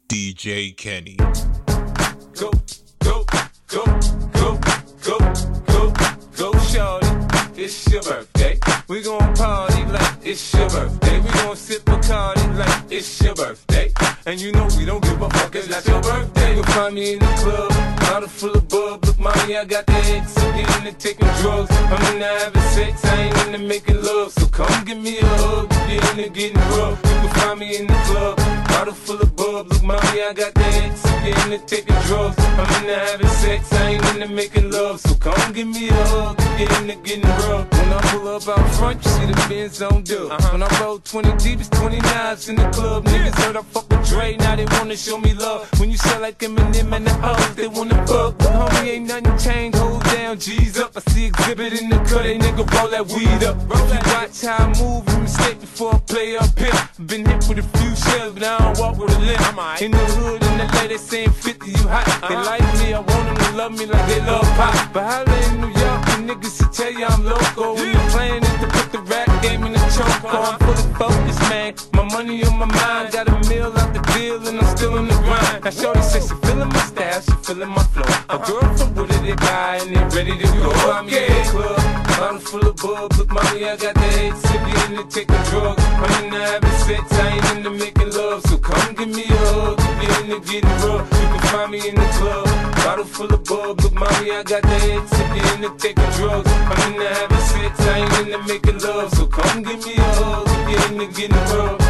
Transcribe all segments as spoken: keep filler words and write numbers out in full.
D J Kenny. Go, go, go, go, go, go, go, shorty. It's your birthday. We gon' party like it's your birthday. We gon' sip Bacardi like it's your birthday. And you know we don't give a fuck, it's not your birthday. You'll find me in the club, bottle full of bub. Look, mommy, I got the X, I'm getting into taking drugs. I'm into having sex, I ain't into making love. So come give me a hug, you get into getting rough. You can find me in the club, bottle full of bub. Look, mommy, I got the X, I'm getting into taking drugs. I'm into having sex, I ain't into making love. So come give me a hug, you get into getting rough. When I pull up out front, you see the Benz on dub. Uh-huh. When I roll twenty deep, it's twenty-nines in the club. Niggas heard I fuck with Dre, now they wanna show me love. When you sell like Eminem and the O's, they wanna fuck. But homie, ain't nothing changed, hold down, G's up. I see exhibit in the cut, they nigga roll that weed up. Roll that watch how I move, you mistake before I play up here. Been hit with a few shells, but I don't walk with a limp. In the hood, in the lady saying fifty, you hot. They like me, I want them to love me like they love pop. But holla in New York, the niggas will tell you I'm loco. When the plan is to put the rap game in the choke. I'm fully focused, man. My money on my mind, got a meal out the deal, and I'm still in the grind. Now shorty says she feeling my style, she feeling my flow. A girl from Wooded, they buy, and they ready to go. I'm in the club, bottle full of bub. Look, mommy, I got the head sippy into taking drugs. I'm into having sex, I ain't into making love. So come give me a hug, you get into getting rough. You can find me in the club, bottle full of bub. Look, mommy, I got the head sippy into taking drugs. I'm into having sex, I ain't into making love. So come give me a hug, you get into getting rough.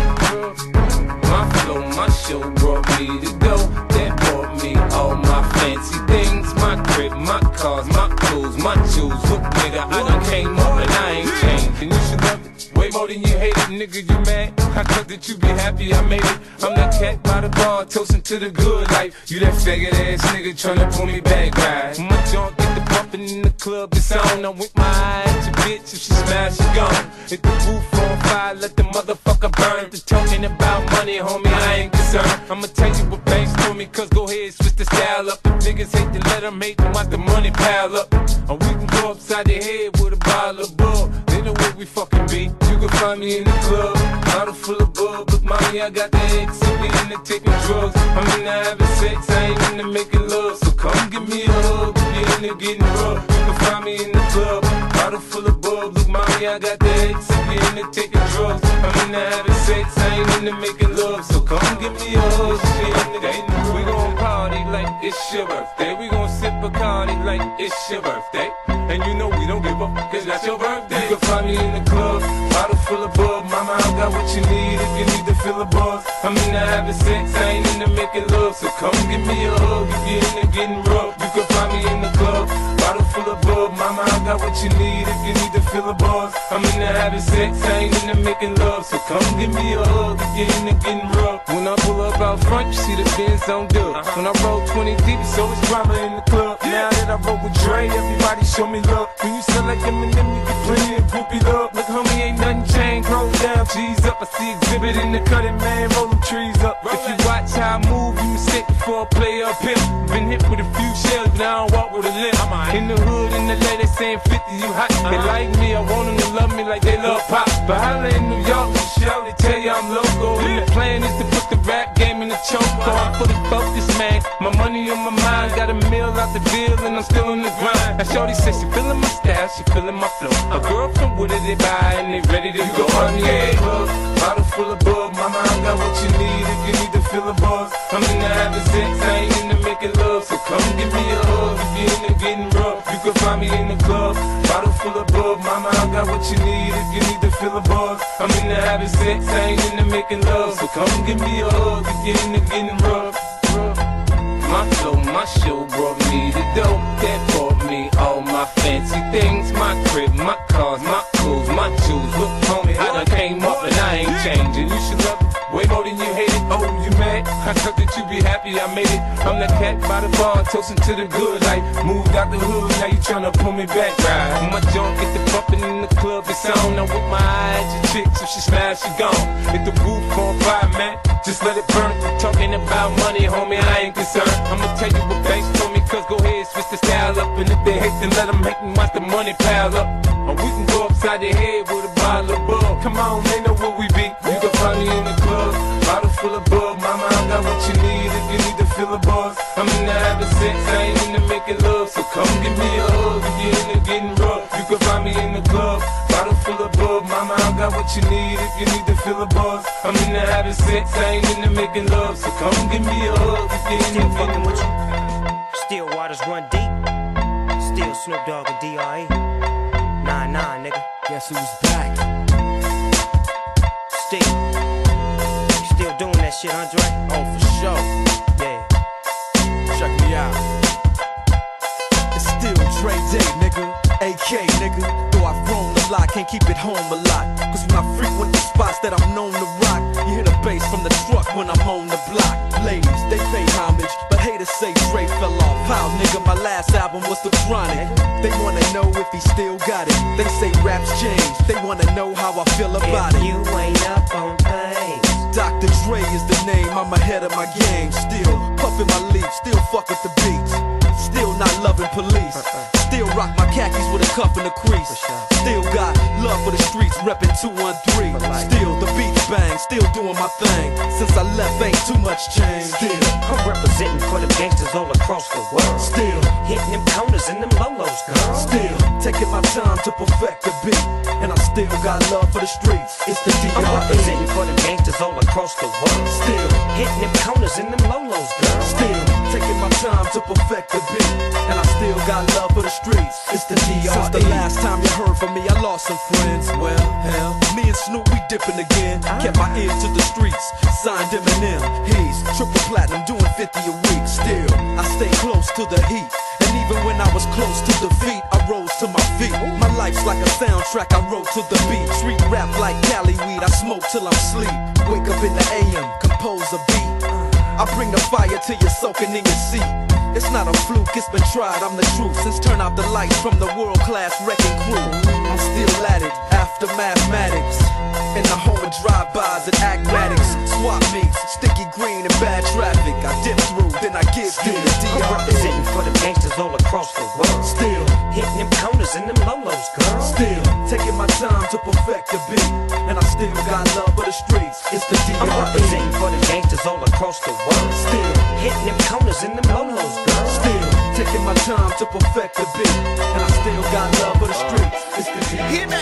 My flow, my show brought me to go. That brought me all my fancy things. My crib, my cars, my clothes, my shoes. Look, nigga, I done came up and I ain't changed. And you should love it way more than you hate it. Nigga, you mad? I thought that you be happy I made it. I'm that cat by the bar, toasting to the good life. You that faggot ass nigga tryna pull me back, right? My junk get the bumpin' in the club, it's on. I'm with my eye at your bitch, if she smash, she gone. Hit the roof on fire, let the motherfucker burn. The talking about money, homie, I ain't concerned. I'ma tell you what banks told me, cause go ahead, switch the style up. If niggas hate to let them hate them, watch the money pile up. Or we can go upside the head with a bottle of bug. They know where we fucking be. You can find me in the club, bottle full of bub. Look, mommy, I got the X, I'm into taking drugs. I'm into having sex, I ain't into making love. So come give me a hug, you into getting rough. You can find me in the club, bottle full of bub. Look, mommy, I got the X, I'm into taking drugs. I'm into having sex, I ain't into making love. So come give me a hug, you into getting rough. We gon' party like it's your birthday. We gon' sip Bacardi like it's your birthday. And you know we don't give up, cause that's your birthday. You can find me in the club, bottle full of bub. Mama, I got what you need if you need to feel a buzz. I'm into having sex, I ain't into making love. So come give me a hug if you're into getting rough. You can find me in the club, bottle full of bub. Mama, I got what you need if you need to feel a buzz. I'm into having sex, I ain't into making love. So come give me a hug if you're into getting rough. When I pull up out front, you see the Benz on dub. When I roll twenty deep, it's always drama in the club. Now that I roll with Dre, everybody show me love. When you sell like Eminem, you get plenty of groupie love. Look, homie, ain't nothing changed. Roll down, G's up. I see exhibit in the cutting, man. Roll them trees up. If you watch how I move, you mistake before I play up here. Been hit with a few shells, but I don't walk with a limp. In the hood, in the lady saying fifty, you hot. They like me, I want them to love me like they love pop. But holla in New York, show, they tell you I'm local. And the plan is to put the rap game in the choke. I'm fully focused, man. My money on my mind, got a meal out the deal, and I'm still in the grind. Now shorty says she feeling my style, she feeling my flow. A girl from Wooded, they buy, and they ready to go. I'm in the club, bottle full of bub. Mama, I got what you need if you need to feel a buzz. I'm into having sex, I ain't into making love. So come give me a hug if you're into getting rough. You can find me in the club, bottle full of bub. Mama, I got what you need if you need to feel a buzz. I'm into having sex, I ain't into making love. So come give me a hug if you're into getting rough. My flow, my show brought me the dope. That brought me all my fancy things. My crib, my cars, my clothes, my shoes. Look, homie, I done came up and I ain't changing. You should love it way more than you hate it. Oh, you mad? I thought that you be happy I made it. I'm that cat by the bar, toasting to the good life. Moved out the hood, now you tryna pull me back, right? My junk get the bumpin' in the club, it's on. I'm with my eye at your chick, so she smash, she gone. Hit the roof on fire, man, just let it burn. Talking about money, homie, I ain't concerned. I'ma tell you what banks told me, cause go ahead, switch the style up. And if they hate, then let them hate and watch the money pile up. Or we can go upside the head with a bottle of bug. Come on, they know where we be. You can find me in the club, bottle full of bug. Mama, I got what you need feel a buzz. I'm into having sex, I ain't into making love. So come give me a hug if you're into getting rough. You can find me in the club, bottle full of bub. Mama, I got what you need if you need to feel a buzz. I'm into having sex, I ain't into making love. So come give me a hug if you're into getting with you. Still waters run deep. Still Snoop Dogg and D R E. Nah, nah, nigga. Guess who's back? Still. You still doing that shit, Andre? Oh, for sure. Yeah. Check me out. It's still Dre Day, nigga. A K, nigga. Though I've grown a lot, can't keep it home a lot. Cause when I frequent the spots that I'm known to rock, you hear the bass from the truck when I'm on the block. Ladies, they pay homage, but haters say Dre fell off. How, nigga, my last album was The Chronic. They wanna know if he still got it. They say raps change, they wanna know how I feel about if it. you ain't up on things, Doctor Dre is the name, I'm ahead of my game. Still puffin' my leaf, still fuck with the beats. Still not loving police. Still rock my khakis with a cuff and a crease. Still got love for the streets, reppin' two one three. Still the beats bang, still doing my thing. Since I left ain't too much change. Still I'm representing for them gangsters all across the world. Still hitting them corners and them lolos, girl. Still taking my time to perfect the beat. And I still got love for the streets. It's the D R E. I'm representing for them gangsters all across the world. Still hitting them corners and them lolos, girl. Still taking my time to perfect the beat. And I still got love for the streets. It's the D R E. Since the last time you heard from me, I lost some friends. Well, hell, me and Snoop, we dipping again. Kept my ear to the streets, signed Eminem. He's triple platinum, doing fifty a week. Still, I stay close to the heat. And even when I was close to defeat, I rose to my feet. My life's like a soundtrack, I wrote to the beat. Street rap like Cali weed, I smoke till I'm sleep. Wake up in the A M, compose a beat. I bring the fire till you're soaking in your seat. It's not a fluke, it's been tried, I'm the truth. Since turn out the lights from the world-class wrecking crew, I'm still at it, after mathematics. In the home of drive-bys and acmatics. Swap meets, sticky green and bad traffic. I dip through, then I give you the D R E. I'm representing for them gangsters all across the world. Still hitting them corners and them lolos, girl. Still taking my time to perfect the beat. And I still got love for the streets. It's the D R E. I'm representing for them gangsters all across the world. Still hitting them corners and them lolos, girl. Still taking my time to perfect the beat. And I still got love for the streets. It's the D R E. Hit me.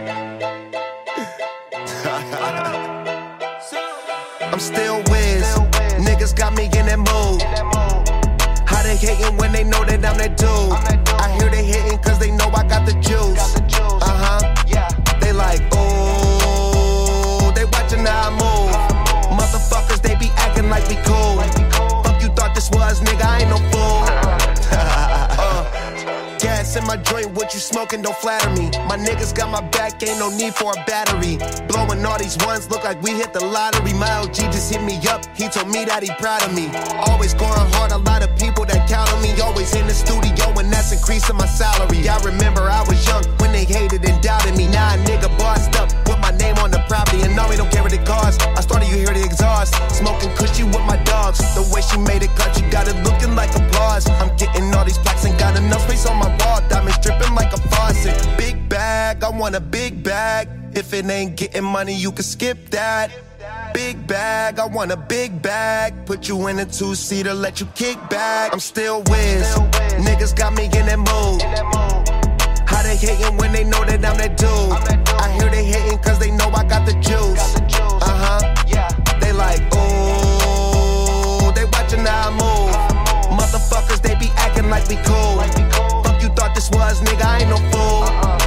I'm still whiz. Niggas got me in that mood. How they hating when they know that I'm that dude? I hear they hating cause they know I got the juice. Uh-huh. They like, ooh. They watching how I move. Motherfuckers, they be acting like we cool. Fuck you thought this was, nigga, I ain't no fool. uh. Gas in my joint, what you smoking, don't flatter me. My niggas got my back, ain't no need for a battery. Blowing all these ones, look like we hit the lottery. My L G just hit me up, he told me that he proud of me. Always going hard, a lot of people that count on me. Always in the studio, and that's increasing my salary. I remember I was young when they hated and doubted me. Now a nigga bossed up, with my name on the property. And now we don't care what it costs. I started, you hear the exhaust. Smoking cushy with my dogs. The way she made it cut, she got it looking like applause. I'm getting all these plaques and got enough space on my wall. Diamonds dripping like a faucet. Big bag, I want a big bag. If it ain't getting money, you can skip that. Big bag, I want a big bag. Put you in a two-seater, let you kick back. I'm still whiz. Niggas got me in that mood. How they hating when they know that I'm that dude? I hear they hating cause they know I got the juice. Uh-huh. They like, ooh. They watching how I move. Motherfuckers, they be acting like we cool. Fuck you thought this was, nigga, I ain't no fool.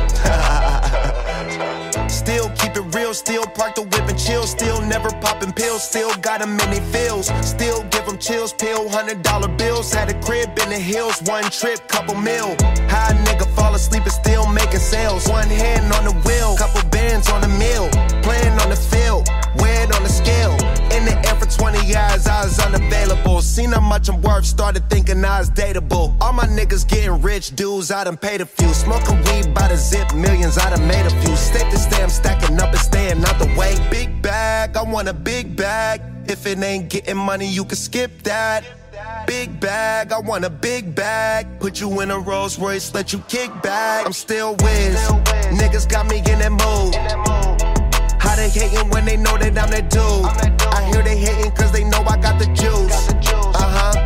Still keep it real, still park the whip and chill. Still never popping pills, still got them in they feels. Still give them chills, pill, hundred dollar bills. Had a crib in the hills, one trip, couple mil. High nigga fall asleep and still making sales. One hand on the wheel, couple bands on the mill. Playing on the field, weighed on the scale. In the air for twenty years, I was unavailable. Seen how much I'm worth, started thinking I was dateable. All my niggas getting rich, dudes, I done paid a few. Smoking weed by the zip, millions, I done made a few. Step to stay, I'm stacking up and staying out the way. Big bag, I want a big bag. If it ain't getting money, you can skip that. Big bag, I want a big bag. Put you in a Rolls Royce, let you kick back. I'm still whiz. Niggas got me in that mood. How they hating when they know that I'm that dude? I hear they hating cause they know I got the juice. Uh-huh.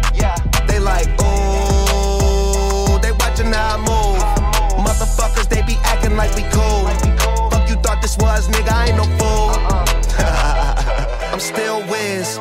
Wiz.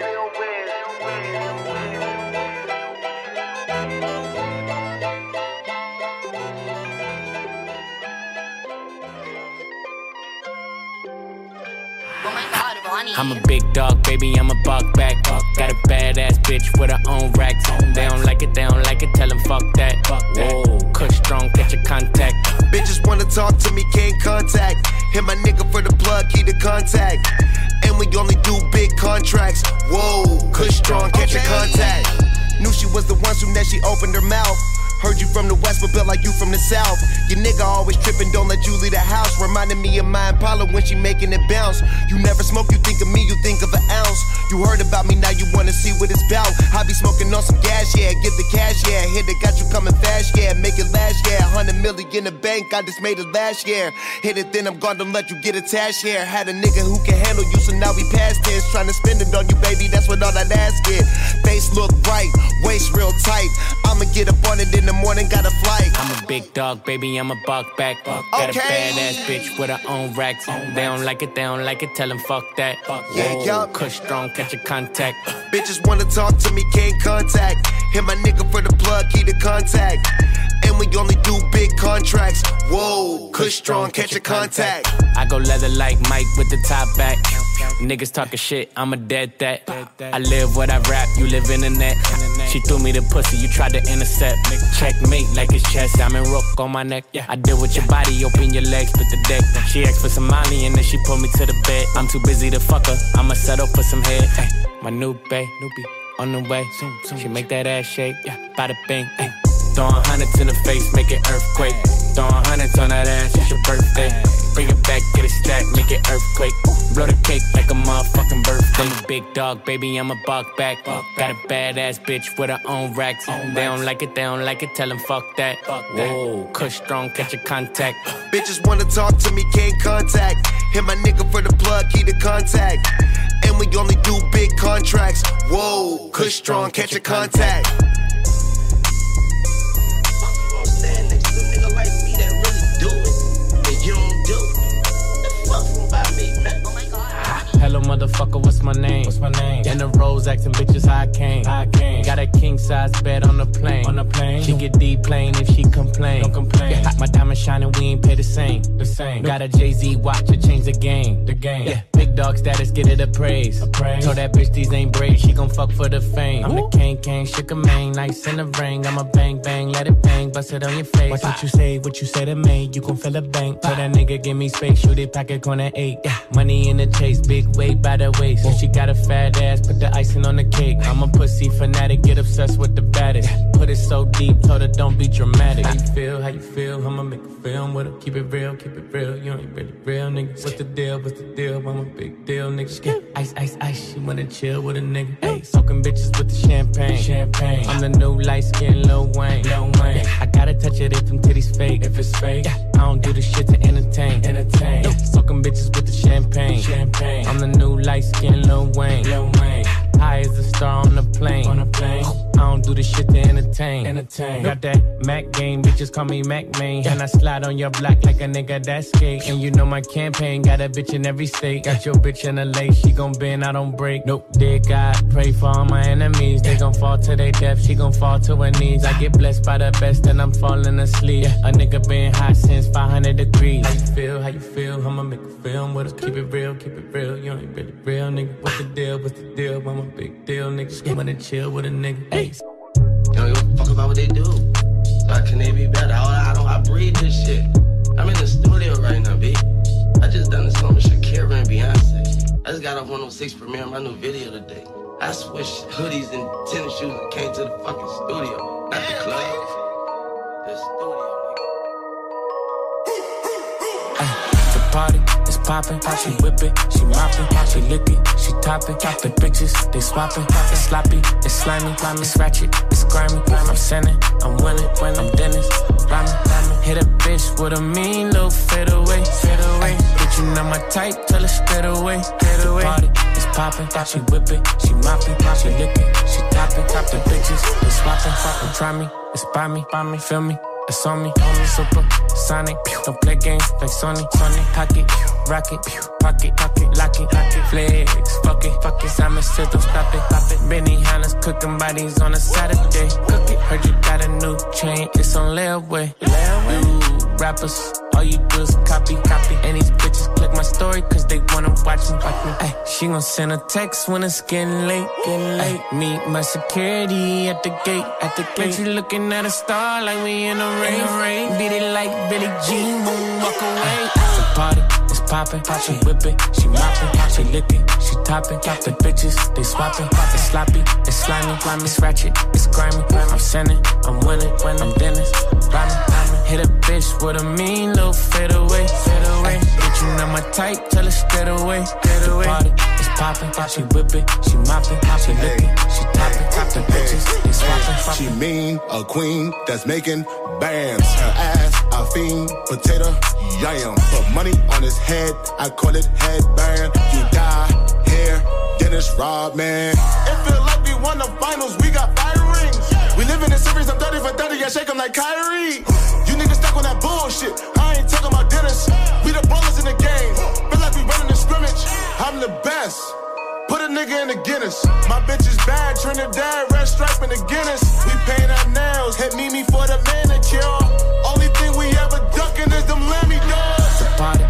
I'm a big dog, baby, I'm a buck back. Got a badass bitch with her own racks. They don't like it, they don't like it, tell them fuck that. Whoa, Kush strong, catch your contact. Bitches wanna talk to me, can't contact. Hit my nigga for the plug, key to contact. And we only do big contracts. Whoa, Kush strong, catch your contact. Knew she was the one soon that she opened her mouth. Heard you from the west, but built like you from the south. Your nigga always tripping, don't let you leave the house. Reminding me of my Impala when she making it bounce. You never smoke, you think of me, you think of an ounce. You heard about me, now you wanna see what it's about. I be smoking on some gas, yeah, get the cash, yeah. Hit it, got you coming fast, yeah, make it last, yeah. Hundred million in the bank, I just made it last year. Hit it, then I'm gone, don't let you get attached, yeah. Had a nigga who can handle you, so now we past tense. Trying to spend it on you, baby, that's what all that ass get. Face look right, waist real tight. I'ma get up on it in the morning, got a flight. I'm a big dog, baby, I'm a buck back. Got Okay. a badass bitch with her own racks. They don't like it, they don't like it, tell them fuck that. Yeah, Whoa, yup. Kush strong, catch your contact. Bitches wanna talk to me, can't contact. Hit my nigga for the plug, key to contact. And we only do big contracts. Whoa, Kush strong, catch your contact. I go leather like Mike with the top back. Niggas talking shit, I'm a dead that. I live what I rap, you live in the net. She threw me the pussy, you tried to intercept. Checkmate like it's chess, I'm in rook on my neck. I deal with your body, open your legs, split the deck. She asked for some money and then she pulled me to the bed. I'm too busy to fuck her, I'ma settle for some head. Ay, my new bae, on the way. She make that ass shake, bada bing. Ay. Throwing hundreds in the face, make it earthquake. Throwing hundreds on that ass, it's your birthday. Bring it back, get it stacked, make it earthquake. Blow the cake like a motherfucking birthday. I'm a big dog, baby, I'm a buck back. Got a badass bitch with her own racks. They don't like it, they don't like it, tell them fuck that. Whoa, Kush strong, catch your contact. Bitches wanna talk to me, can't contact. Hit my nigga for the plug, key to contact. And we only do big contracts. Whoa, Kush strong, catch your contact. Hello, motherfucker, what's my name? What's my name? In the roads, asking bitches how I came. How I came. Got a king size bed on the plane. On the plane. She get deep plane if she complain. Don't complain. Yeah, my diamond shining, we ain't pay the same. The same. Got a Jay-Z watch to change the game. The game. Yeah. Big dog status, get it a praise. A praise. Told that bitch these ain't braids, she gon' fuck for the fame. I'm the king, king, shook a mane, nice in the ring. I'm a bang, bang, let it bang, bust it on your face. Watch what you say, what you say to me, you gon' feel a bank. Tell that nigga give me space, shoot it, pack it, corner eight. Yeah. Money in the chase, big weight by the waist. She got a fat ass, put the icing on the cake. I'm a pussy fanatic, get obsessed with the baddest. Put it so deep, told her don't be dramatic. How you feel, how you feel, I'ma make a film with her. Keep it real, keep it real, you ain't really real, nigga. What's the deal, what's the deal, I'm a big deal, nigga. Yeah. Ice, ice, ice, she wanna chill with a nigga. Hey, soaking bitches with the champagne. Champagne. I'm the new light skin Lil Wayne. Lil Wayne. I gotta touch it if them titties fake. If it's fake, yeah. I don't do this shit to entertain. Entertain. Yeah. Soaking bitches with the champagne. Champagne. I'm the new light skin Lil Wayne. Lil Wayne. High as a star on the plane. On a plane. I don't do this shit to entertain. Entertain. Got that Mac game, bitches call me Mac main. And I slide on your block like a nigga that's skate. And you know my campaign got a bitch in every state. Got your bitch in a lake, she gon' bend, I don't break. Nope, dear God, pray for all my enemies. They gon' fall to their death, she gon' fall to her knees. I get blessed by the best and I'm falling asleep. A nigga been hot since five hundred degrees. How you feel, how you feel, I'ma make a film with us. Keep it real, keep it real, you ain't really real, nigga. What's the deal, what's the deal, I'm a big deal, nigga. Just wanna chill with a nigga, hey. You don't give a fuck about what they do. So how can they be better? I, I don't. I breathe this shit. I'm in the studio right now, B. I just done this song with Shakira and Beyonce. I just got off one oh six premiere my new video today. I switched hoodies and tennis shoes and came to the fucking studio, not the club. The studio. The party is poppin', she whip it, she moppin', she lick it, she top it. The bitches, they swappin', it's sloppy, it's slimy, it's ratchet, it's grimy. I'm sinning, I'm winning, I'm Dennis, rhyming. Hit a bitch with a mean little fade away, fade away. Bitch, you know my type, tell her straight away, straight away. The party is poppin', she whip it, she moppin', she lick it, she top it. The bitches, they swappin', swappin', try me, it's by me, by me, feel me. It's on me, on me, super sonic. Don't play games like Sony, Sony. Pocket, rocket, pocket, pocket, lock it, lock it. Flex, fuck it, fuck it. Cause I'm a sit, don't stop it, stop it. Benny Hanna's cooking bodies on a Saturday. Cook it. Heard you got a new chain, it's on layaway. Layaway. You rappers, all you do is copy, copy. And these bitches click my story cause they wanna watch me, watch me. Ay, she gon' send a text when it's getting late, getting late. Ay, meet my security at the gate, at the gate. You looking at a star like we in a rain, rain. Beat it like Billie Jean, boom, walk away. It's a party, it's poppin', she whip it, she moppin', she lick it, she toppin'. Top the bitches, they swappin'. It's sloppy, it's slimy, it's ratchet, it's grimy. I'm sending, I'm winning, when I'm Dennis, rhyming. Hit a bitch with a mean little fade away, fade away. Bitch, you know my type, tell her straight away, straight away. Party, it's poppin', she whip it, she moppin', she lick it, she toppin'. Top the bitches, they swappin'. She mean, a queen that's making bands. Her ass, a fiend, potato, yam. Put money on his head, I call it headband. You die here, Dennis Rodman. It feel like we won the finals, we got fire rings. We live in a series, I'm thirty for thirty, I shake them like Kyrie. You niggas stuck on that bullshit, I ain't talking about Dennis. We the ballers in the game, feel like we running the scrimmage. I'm the best, put a nigga in the Guinness. My bitch is bad, Trinidad, red stripe in the Guinness. We paint our nails, hit Mimi for the manicure. Only thing we ever ducking is them Lammy dogs.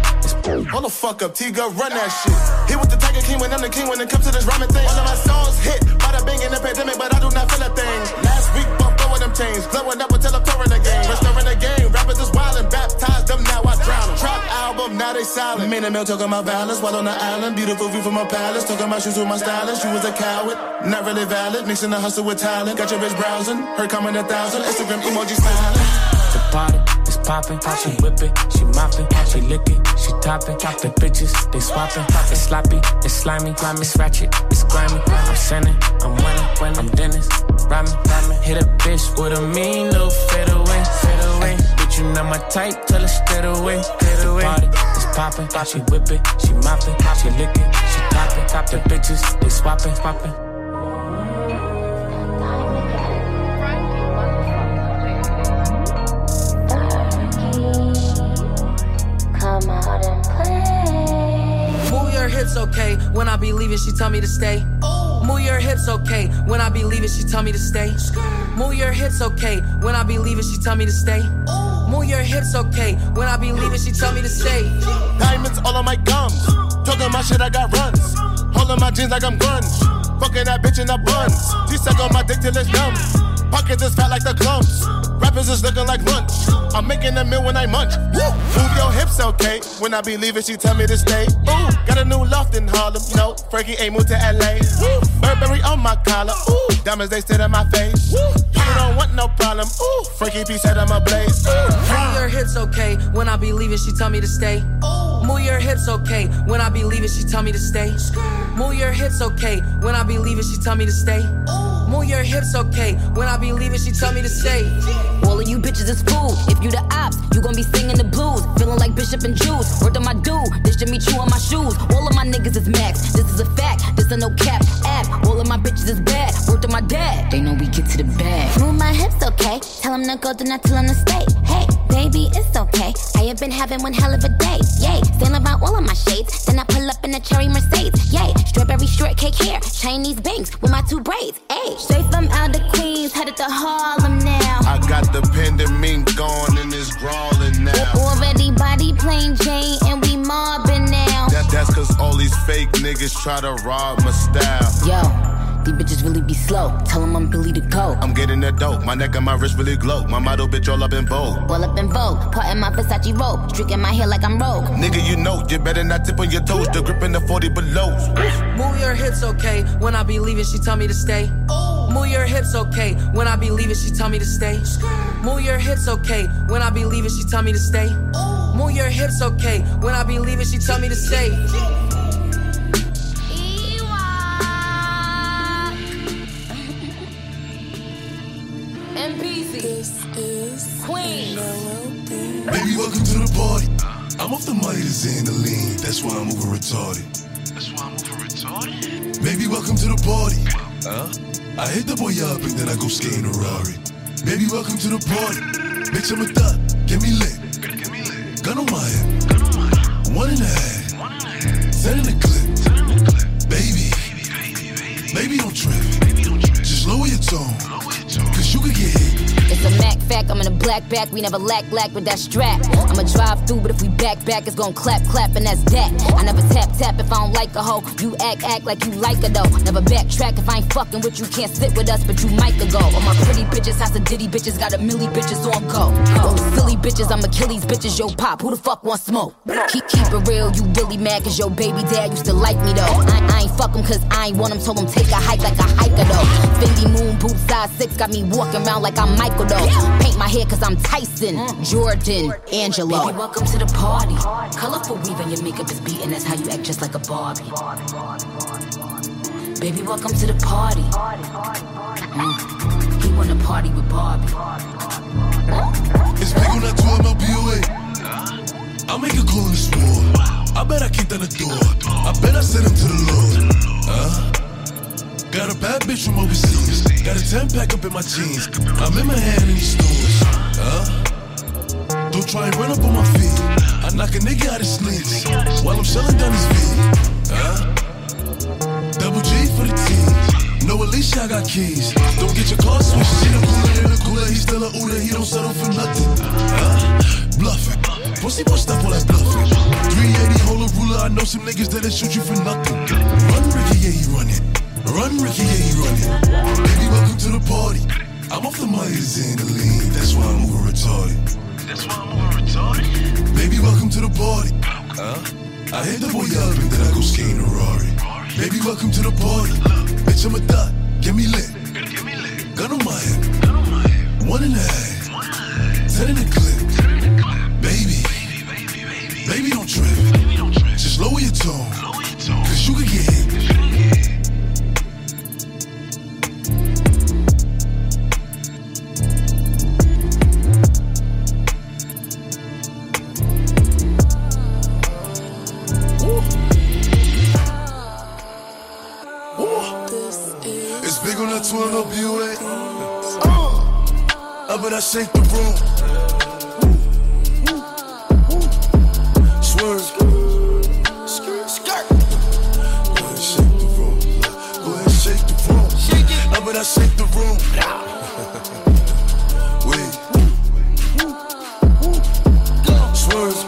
Hold the fuck up, T-Gun, run that shit. Hit with the Tiger King when I'm the king when it comes to this rhyming thing. All of my songs hit, bada bing in the pandemic, but I do not feel a thing. Last week, bumped over them chains, blowing up until I'm touring the game. Restoring the game, rappers is wildin', baptized them, now I drown them. Trap album, now they silent. Me and the mill talking about violence, while on the island, beautiful view from my palace. Talking about shoes with my stylist, you was a coward, not really valid. Mixing the hustle with talent, got your bitch browsing, her coming a thousand, Instagram emoji smiling. The party, it's poppin', she whip it, she moppin', she lick it, she toppin'. Top the bitches, they swappin'. It's sloppy, it's slimy, it's ratchet, it's grimy. I'm sending, I'm winning, when I'm Dennis, rhyming, rhyming. Hit a bitch with a mean little fade away, fade away. Bitch, you know my type, tell her straight away, straight away. Party, it's poppin', she whip it, she moppin', she lick it, she toppin'. Top the bitches, they swappin', swappin'. Hips okay, when I be leaving she tell me to stay. Move your hips okay, when I be leaving she tell me to stay. Move your hips okay, when I be leaving she tell me to stay. Move your hips okay, when I be leaving she tell me to stay. Diamonds all on my gums, talking my shit I got runs. Holding my jeans like I'm guns, fucking that bitch in the buns. She suck on my dick till it's numb, pockets is fat like the clumps. Rappers is looking like lunch, I'm making a meal when I munch. Woo! Move your hips okay, when I be leaving she tell me to stay. Ooh, got a new loft in Harlem, no, Frankie ain't moved to L A. Woo! Burberry on my collar, ooh, diamonds they sit in my face. Woo! You don't want no problem, ooh, Frankie P said I'm a blaze. Ooh. Move your hips okay, when I be leaving she tell me to stay. Move your hips okay, when I be leaving she tell me to stay. Move your hips okay, when I be leaving she tell me to stay. Move your hips okay, when I be leaving she tell me to stay. All of you bitches is food. If you the ops, you gon' be singing the blues. Feeling like Bishop and Juice. Word on my dude, this Jimmy Choo on my shoes. All of my niggas is max. This is a fact. This a no cap app. All of my bitches is bad. Word on my dad. They know we get to the bag. Move my hips, okay. Tell him to go, do not tell him to stay. Hey, baby, it's okay. I have been having one hell of a day. Yay, stand about all of my shades. Then I pull up in a cherry Mercedes. Yay, strawberry shortcake hair. Chinese bangs with my two braids. Ayy, straight from out the Queens, headed to Harlem now. I got the pandemic gone and it's crawling now. Already body plain Jane and we mobbing now. That, that's cause all these fake niggas try to rob my style. Yo, these bitches really be slow. Tell them I'm Billy to go. I'm getting that dope. My neck and my wrist really glow. My model bitch all up in vogue. All up in vogue. Part in my Versace robe. Streaking my hair like I'm Rogue. Nigga, you know, you better not tip on your toes. The grip in the forty below. Move your hips okay, when I be leaving she tell me to stay. Move your hips okay, when I be leaving she tell me to stay. Move your hips okay, when I be leaving she tell me to stay. Move your hips okay, when I be leaving she tell me to stay. This is Queen. Baby, welcome to the party. I'm off the money to Xandaline. That's why I'm moving retarded. That's why I'm moving retarded. Baby, welcome to the party. Huh? I hit the boy up and then I go skating a Rari. Baby, welcome to the party. Bitch, I'm a thot. Get me lit. Get me lit. Gun on my head. Gun on my head. One and a half. One and a half. Send in the clip. Send in the clip. Baby. tone. Cause you can get hit. It's a Mac fact, I'm in a black back, we never lack lack with that strap. I'ma drive through, but if we back back, it's gon' clap clap, and that's that. I never tap tap if I don't like a hoe. You act act like you like her though. Never backtrack if I ain't fucking with you, can't sit with us, but you might go. All my pretty bitches, house of ditty bitches, got a milli bitches on go. Those silly bitches, I'm Achilles bitches, yo pop, who the fuck want smoke? Keep keep it real, you really mad cause your baby dad used to like me though. I, I ain't fuck him cause I ain't want him, told him take a hike like a hiker though. Fendi moon boot size six, got me walking around like I'm Michael though. Paint my hair cause I'm Tyson, Jordan, Angelo. Baby, welcome to the party. Colorful weave and your makeup is beating, that's how you act just like a Barbie. Baby, welcome to the party. Mm. He wanna party with Barbie. It's big on that two M L B O A. I'll make a call in the store. I bet I kick down the door. I bet I send him to the Lord. Uh, got a bad bitch from overseas. Got a ten pack up in my jeans. I'm in my hand in these stores. Uh, don't try and run up on my feet. I knock a nigga out his sleeves while I'm shelling down his feet. Uh, double G for the team. No, Alicia, I got keys. Don't get your car switched. She the cooler in the cooler. He's still a Uda. He don't settle for nothing. Uh, bluffing. Pussy boy, stop all that bluffing. three eighty, hold a ruler. I know some niggas that'll shoot you for nothing. Run, Ricky, yeah, he running. Run, Ricky, yeah, he running. Baby, welcome to the party. I'm off the Myers and the lean. That's why I'm over retarded. That's why I'm over retarded. Baby, welcome to the party. Huh? I hit the boy up and then I go skating a Rari. Baby, welcome to the party. Bitch, I'm a dot. Get me lit. Gun on my head. One and a half. Ten in the clip. Baby. Baby, don't trip. Just lower your tone. Cause you can get hit. It's big on that two M L B O A. Uh, I bet I shake the room. Swerve. Skirt. Go ahead and shake the room. Go ahead and shake the room. Shake it. I bet I shake the room. Wait. Swerve.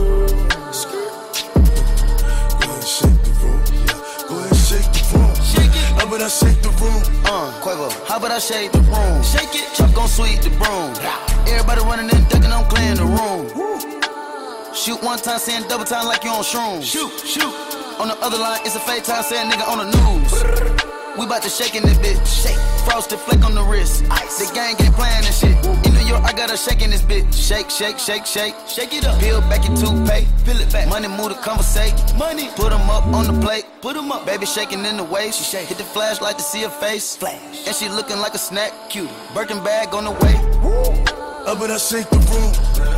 Go ahead and shake the room. Go ahead and shake the room. Shake it. I bet I shake the room. Uh, Quavo, how about I shake the room? Shake it. Chuck gon' sweep the broom. Everybody running and ducking, I'm clearing the room. Shoot one time, saying double time like you on shrooms. Shoot, shoot. On the other line, it's a fake time, saying nigga on the news. We bout to shake in this bitch. Shake. Frosted flake on the wrist. Ice. The gang ain't playing this shit. In New York, I got a shake in this bitch. Shake, shake, shake, shake. Shake it up. Peel back your toothpaste. Peel it back. Money move to conversate. Money. Put them up on the plate. Put them up. Baby shaking in the waist. She shake. Hit the flashlight to see her face. Flash. And she looking like a snack. Cute. Birkin bag on the way. I bet I shake the room.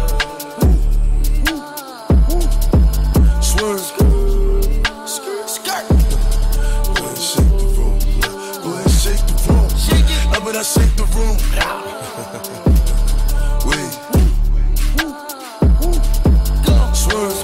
Swerve. Skirt. Go ahead and shake the room. Go ahead and shake the room. Shake it. I bet I shake the room. Wait. Swerve.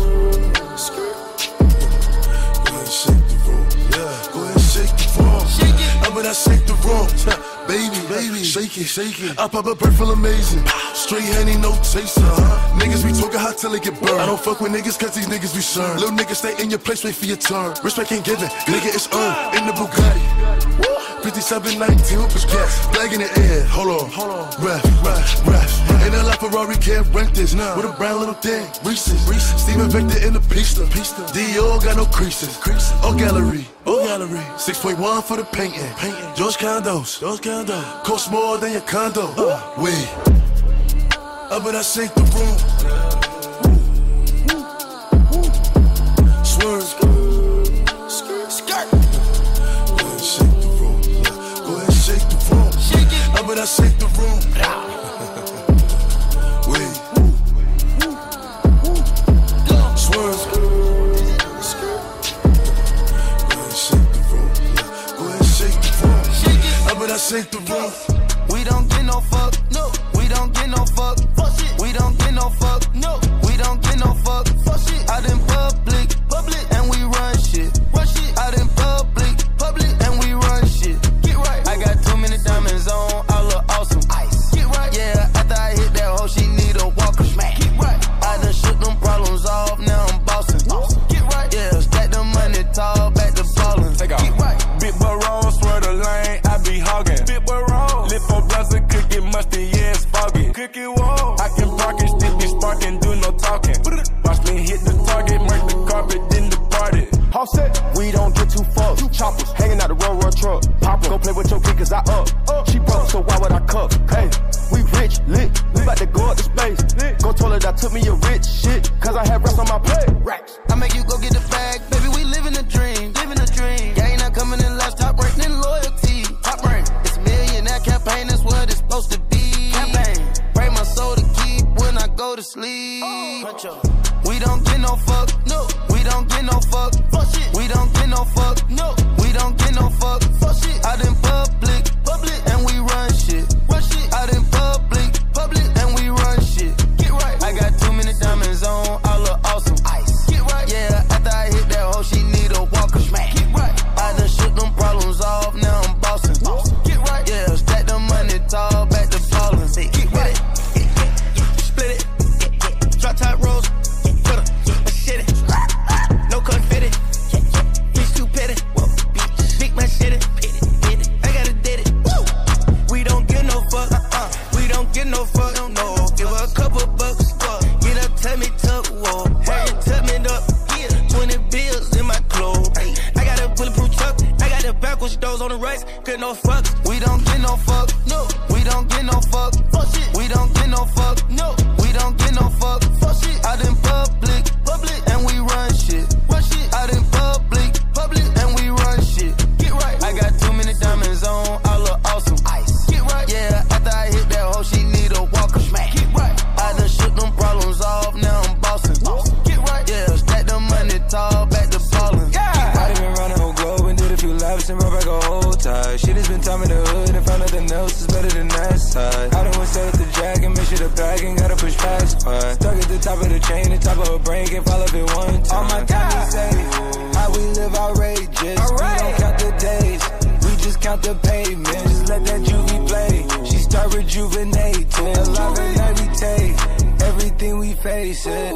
Go ahead and shake the room. Yeah. Go ahead and shake the room. Shake it. I bet I shake the room. Baby, baby, shake it, shake it. I pop a bird feel amazing. Straight honey, no chaser. Uh-huh. Niggas be talking hot till they get burned. I don't fuck with niggas cause these niggas be sure. Little niggas stay in your place, wait for your turn. Respect ain't given, nigga it's earned. In the Bugatti. fifty-seven nineteen, whoop his gas. Flag in the air, hold on, hold on. Ref, ref, ref. In a La Ferrari, can't rent this. Nah. With a brown little thing, Reese's. Reese's. Steven Victor in the pista. Pista. Dior got no creases. Creases. Oh, gallery. Oh, gallery. six point one for the painting. Painting. George Condos. George Condos. Cost more than your condo. Uh. Wait. I bet I shake the room. Swerve. Skirt. Go ahead and shake the room. Go ahead and shake the room. Shake it. I bet I shake the room. Wait. Swerve. Go ahead and shake the room. Go ahead and shake the room. Shake it. I bet I shake the room. We don't get no fuck. No. We don't get no fuck. Fuck shit. We don't get no fuck. No. We don't get no fuck. Fuck shit. Out in public. Public. And we run shit. Run shit. Out in public. Public. And we run shit. Get right. I got too many diamonds truck. Pop go play with your kid, cause I up. up. She broke, so why would I cuff? Hey, we rich, lit. We bout to go up to space. Lit. Go told her that took me a rich shit, cause I had racks on my plate. Racks. I make you go get the bag, baby, we living a dream. Living a dream. Gang not coming in last, top rank, then loyalty. Top rank. It's a millionaire campaign, that's what it's supposed to be. Campaign. Pray my soul to keep when I go to sleep. Oh. We don't get no fuck, no. We don't get no fuck, fuck shit. We don't get no fuck, no. We don't get no fuck, fuck shit. Out in public, public, and we run shit. Run shit. Out in public, public, and we run shit. Get right. I got too many diamonds on, I look awesome. Ice. Get right. Yeah, after I hit that hoe, she need a walker. Smack. Get right. I done shook them problems off, now I'm bossing. Boss. Get right. Yeah, stack the money tall, back to ballin'. Get right. Split it. Drop top rolls. No confetti, bitch too petty. Big man shit it, I gotta did it. We don't get no fuck, uh-uh. We don't get no fuck, no. Give her a couple bucks, get up, tell me tuck, whoa. Hey, tuck me up, twenty bills in my clothes. I got a bulletproof truck, I got the backwards doors on the right. Get no fucks. We don't get no fuck, no. We don't get no fuck, fuck shit. We don't get no fuck, no. We don't get no fuck, fuck shit. Out in public, public, and we run shit. Out in public, public, and we run shit. Get right. I got too many diamonds on, I look awesome. Ice. Get right. Yeah, after I hit that hoe, she need a walker. Smack. Get right. I done shook them problems off, now I'm bossing. Get right. Yeah, stack the money tall, back to ballin'. Yeah. I done been round the whole globe and did a few laps and brought back a whole tie. Shit has been time in the hood and found nothing else is better than that side. I done went set up the jack and make sure the bag ain't gotta push past five. Stuck at the top of the chain, the top of her brain, can't fall off it one time. All my time is safe. How we live outrageous. All right. We don't count the days, we just count the pavement. Just let that juvie play. She start rejuvenating. Alive and everything, everything we face it.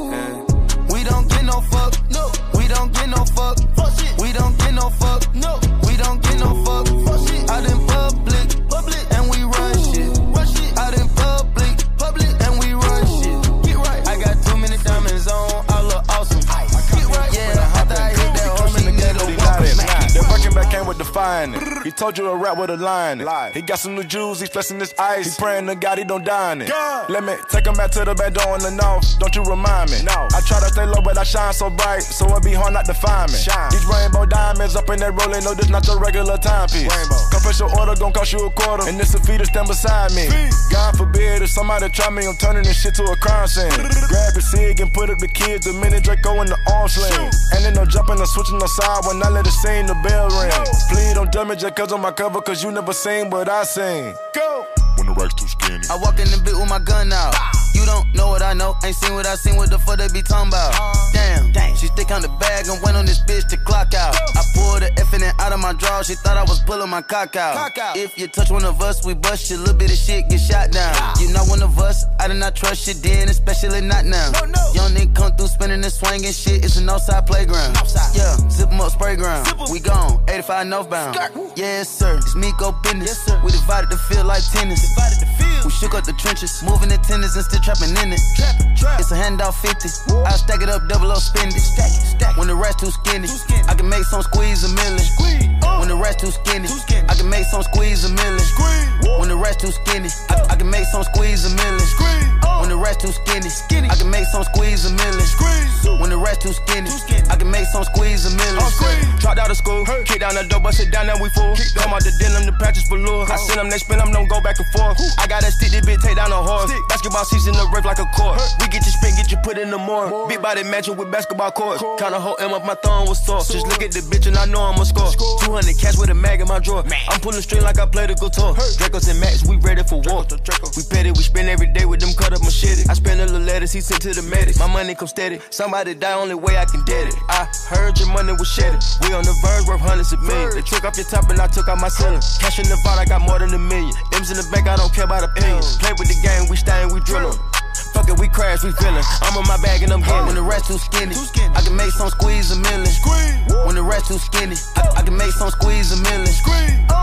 We don't get no fuck, no. We don't get no fuck, fuck shit. We don't get no fuck, no. We don't get no fuck, fuck shit. Out in public, public, and we run shit. Run shit. Out in public, public, and we run shit. Get right. I got too many diamonds on, I look awesome. Get right. Yeah, after I hit that hoe, she need a walker. That Birkin back came with define it. He told you a rap with a line. He got some new jewels, he's flexing his ice. He praying to God he don't die in it. Let me take him back to the back door in the north. Don't you remind me? No. I try to stay low, but I shine so bright, so it be hard not to find me. Shine. These rainbow diamonds up in that rolling, no, this not your regular timepiece. Confess your order, gon' cost you a quarter, and this a fee to stand beside me. Feet. God forbid if somebody try me, I'm turning this shit to a crime scene. Grab the cig and put up the kids, the minute Draco in the arm sling. And then no jumping or switching the side when I let it sing, the bell ring. No. Please don't judge me just cause on my cover, cause you never seen what I sing. Go! When the rack's too skinny. I walk in the bit with my gun out. You don't know what I know, ain't seen what I seen, what the fuck they be talking about. Damn, Damn. She stick on the bag and went on this bitch to clock out. I pulled the F in it out of my drawer, she thought I was pulling my cock out. cock out. If you touch one of us, we bust you, little bit of shit get shot down. You not one of us, I did not trust you then, especially not now. No, no. Young nigga come through spinning and swinging shit, it's an outside playground. Outside. Yeah, zip 'em up, spray ground. Zip we gone, eighty-five northbound. Skirt. Yes sir, it's me go business. Yes, sir. We divided the field like tennis. Divided the field. We shook up the trenches, moving the tennis and still trapping in it. Trap, trap. It's a handout fifty. Woo. I stack it up, double up, spend it. Stack it, stack it. When the rest too skinny, too skinny, I can make some squeeze a million. Squeeze. Uh. When the rest too skinny, too skinny, I can make some squeeze a million. Squeeze. When the rest too skinny, I, I can make some squeeze a million. Squeeze. Uh. When the rest too skinny, skinny, I can make some squeeze a million. Squeeze. When the rest too skinny, too skinny, I can make some squeeze a million. Uh, Dropped out of school, hey. Kick down the door, bust it down, now we full. Come out the denim, the patches for lure. I send them, they spin them, don't go back and forth. Ooh. I got that stick, this bitch take down a horse. Stick. Basketball season, the rip like a court. Hey. We get you spin, get you put in the morning. More. Big body matching with basketball courts. Kinda whole M up, my thumb was sore. Just look at the bitch and I know I'ma score. score. two hundred cash with a mag in my drawer. Man. I'm pulling string like I play the guitar. Hey. Dracos and Max, we ready for war. We petty, we spend every day with them cut up machete. I spend a little letters, he sent to the medics. My money come steady. Somebody die, only way I can get it. I heard your money was shedded. We on the verge, worth hundreds of millions. They took off your top and I took out my ceiling. Cash in the vault, I got more than a million. M's in the bank, I don't care about opinions. Play with the game, we staying, we drillin'. Fuck it, we crash, we feelin'. I'm on my bag and I'm getting. When the rest too skinny, too skinny, I can make some squeeze a million. Squeeze. When the rest too skinny, I, I can make some squeeze a million. Squeeze. When the rest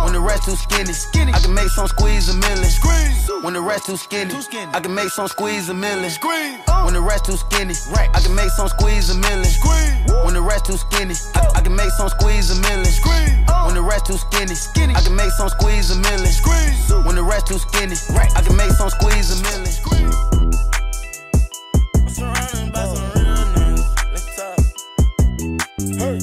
rest too skinny, skinny. I can make some squeeze a million. Squeeze. When the rest too skinny, too skinny. I can make some squeeze a million. Squeeze. When the rest too skinny, right. I can make some squeeze a million. Squeeze. When the rest too skinny, I, I can make some squeeze a million. Squeeze. When the rest too skinny, skinny. I can make some squeeze a million. Squeeze. When the rest too skinny, right. I can make some squeeze a million. Squeeze. I'm surrounded by some real niggas. Let's talk. Hey.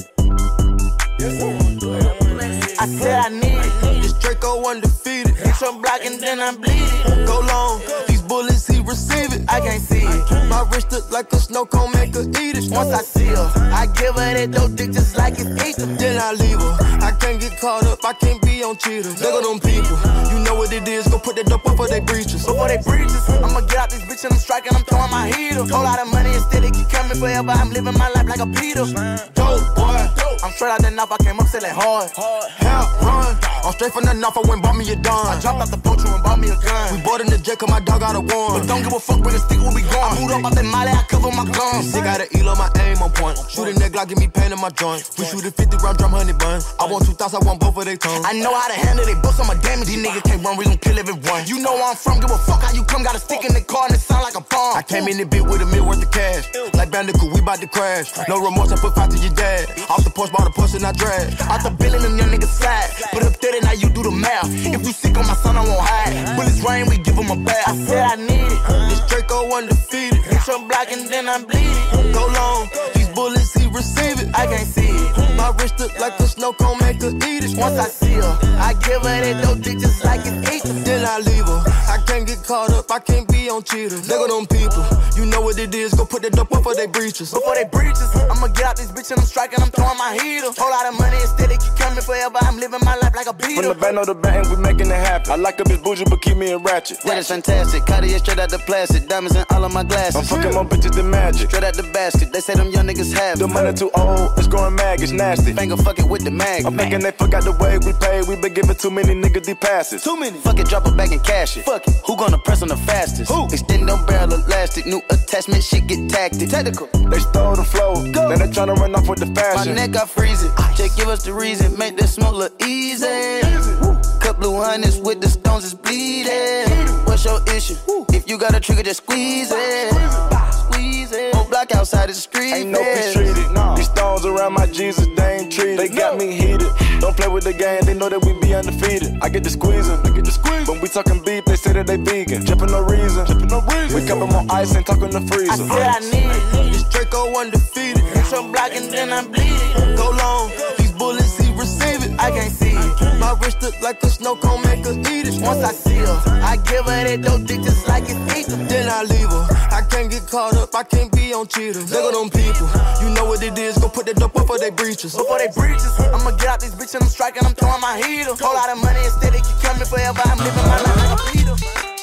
I said I need it. This Draco undefeated. Hit your block and then I bleed it. Go long. These bullets, he receive it. I can't see it. My wrist look like a snow cone, make her eat it. Once I see her, I give her that dope dick just like it's eating. Then I leave her. I can't get caught up. I can't be on cheaters. Look at them people. You know what it is. Go put that dope up for they breaches. Before they breaches, I'ma get out this bitch and I'm striking. I'm throwing my heater. Whole lot of money instead it keep coming forever. I'm living my life like a Peter. Dope boy. I'm straight out the knife. I came up selling hard. Hell run. I'm straight from the knife. I went and bought me a dime. I dropped out the poacher and bought me a gun. We bought in the jet cause my dog got a one. But don't give a fuck with the stick where we going. I moved up out that molly, I cover my guns. This shit got an eel on my aim on point. Shoot a neck, Glock, give me pain in my joint. We shoot a fifty round drum, honey bun. I want two thousand, I want both of they tongues. I know how to handle they books, I'm a damage. These niggas can't run, we gon' kill everyone. You know where I'm from, give a fuck how you come. Got a stick in the car and it sound like a bomb. I came in the bit with a mil worth of cash. Like Bandicoot, we bout to crash. No remorse, I put five to your dad. Off the porch, bought a push and I drag. Out the billion, them young niggas slide. Put up thirty, now you do the math. If you sick on my son, I won't hide. Bullets rain, we give him a bath. I said I need it. This Draco undefeated. Hit your block and then I bleed it. Go long. These bullets, he receive it. I can't see it. My wrist look like a snow cone, make her eat it. Once I see her, I give her that dope dick just like it's eating. Then I leave her. I can't get caught up, I can't be on cheaters. Look at them people, you know what it is. Go put that dope up for they breaches. Before they breaches, I'ma get out this bitch and I'm striking. I'm throwing my heater. Whole lot of money instead it keep coming forever. I'm living my life like a Peter. From the band on the band, we making it happen. I like a bitch bougie, but keep me a ratchet. That is fantastic. Cartier straight out the plastic. Diamonds in all of my glasses. I'm fucking more bitches than magic. Straight out the basket. They say them young niggas have the money too old, it's growing mag, it's nasty. Finger fucking with the mag. I'm thinking they forgot the way we pay. We been giving too many niggas these passes. Too many. Fuck it, drop it back and cash it. Fuck it. Who gonna press on the fastest? Who? Extend them barrel elastic. New attachment, shit get tactic. Technical. They stole the flow. Go. Now they tryna run off with the fashion. My neck got freezing. Just give us the reason. Make this smoke look easy. easy. Cut blue hundreds with the stones is bleeding. What's your issue? Woo. If you got a trigger, just squeeze it. Squeeze it. On block outside the street. Ain't no peace treated. No. These stones around my Jesus, they ain't treated. They got no. me heated. Don't play with the game, they know that we be undefeated. I get the squeezing, I get the squeeze. When we talking beef, they say that they vegan. Jumping no reason, jumping no reason. We cup 'em on ice and talking the freezer. I said I need it. This Draco undefeated. Hit your block and then I bleed it. Go long. These bullets, he receive it. I can't see it. My wrist look like a snow cone, make her eat it. Once I see her, I give her that dope dick just like it's eating. Then I leave her. I can't get caught up, I can't be on cheaters. Look at them people, you know what it is. Go put that dope up for they breaches. Before they breaches, I'ma get out this bitch and I'm striking. I'm throwing my heater. Whole lot of money instead it keep coming forever. I'm living my life like a Peter.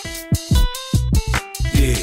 Yeah.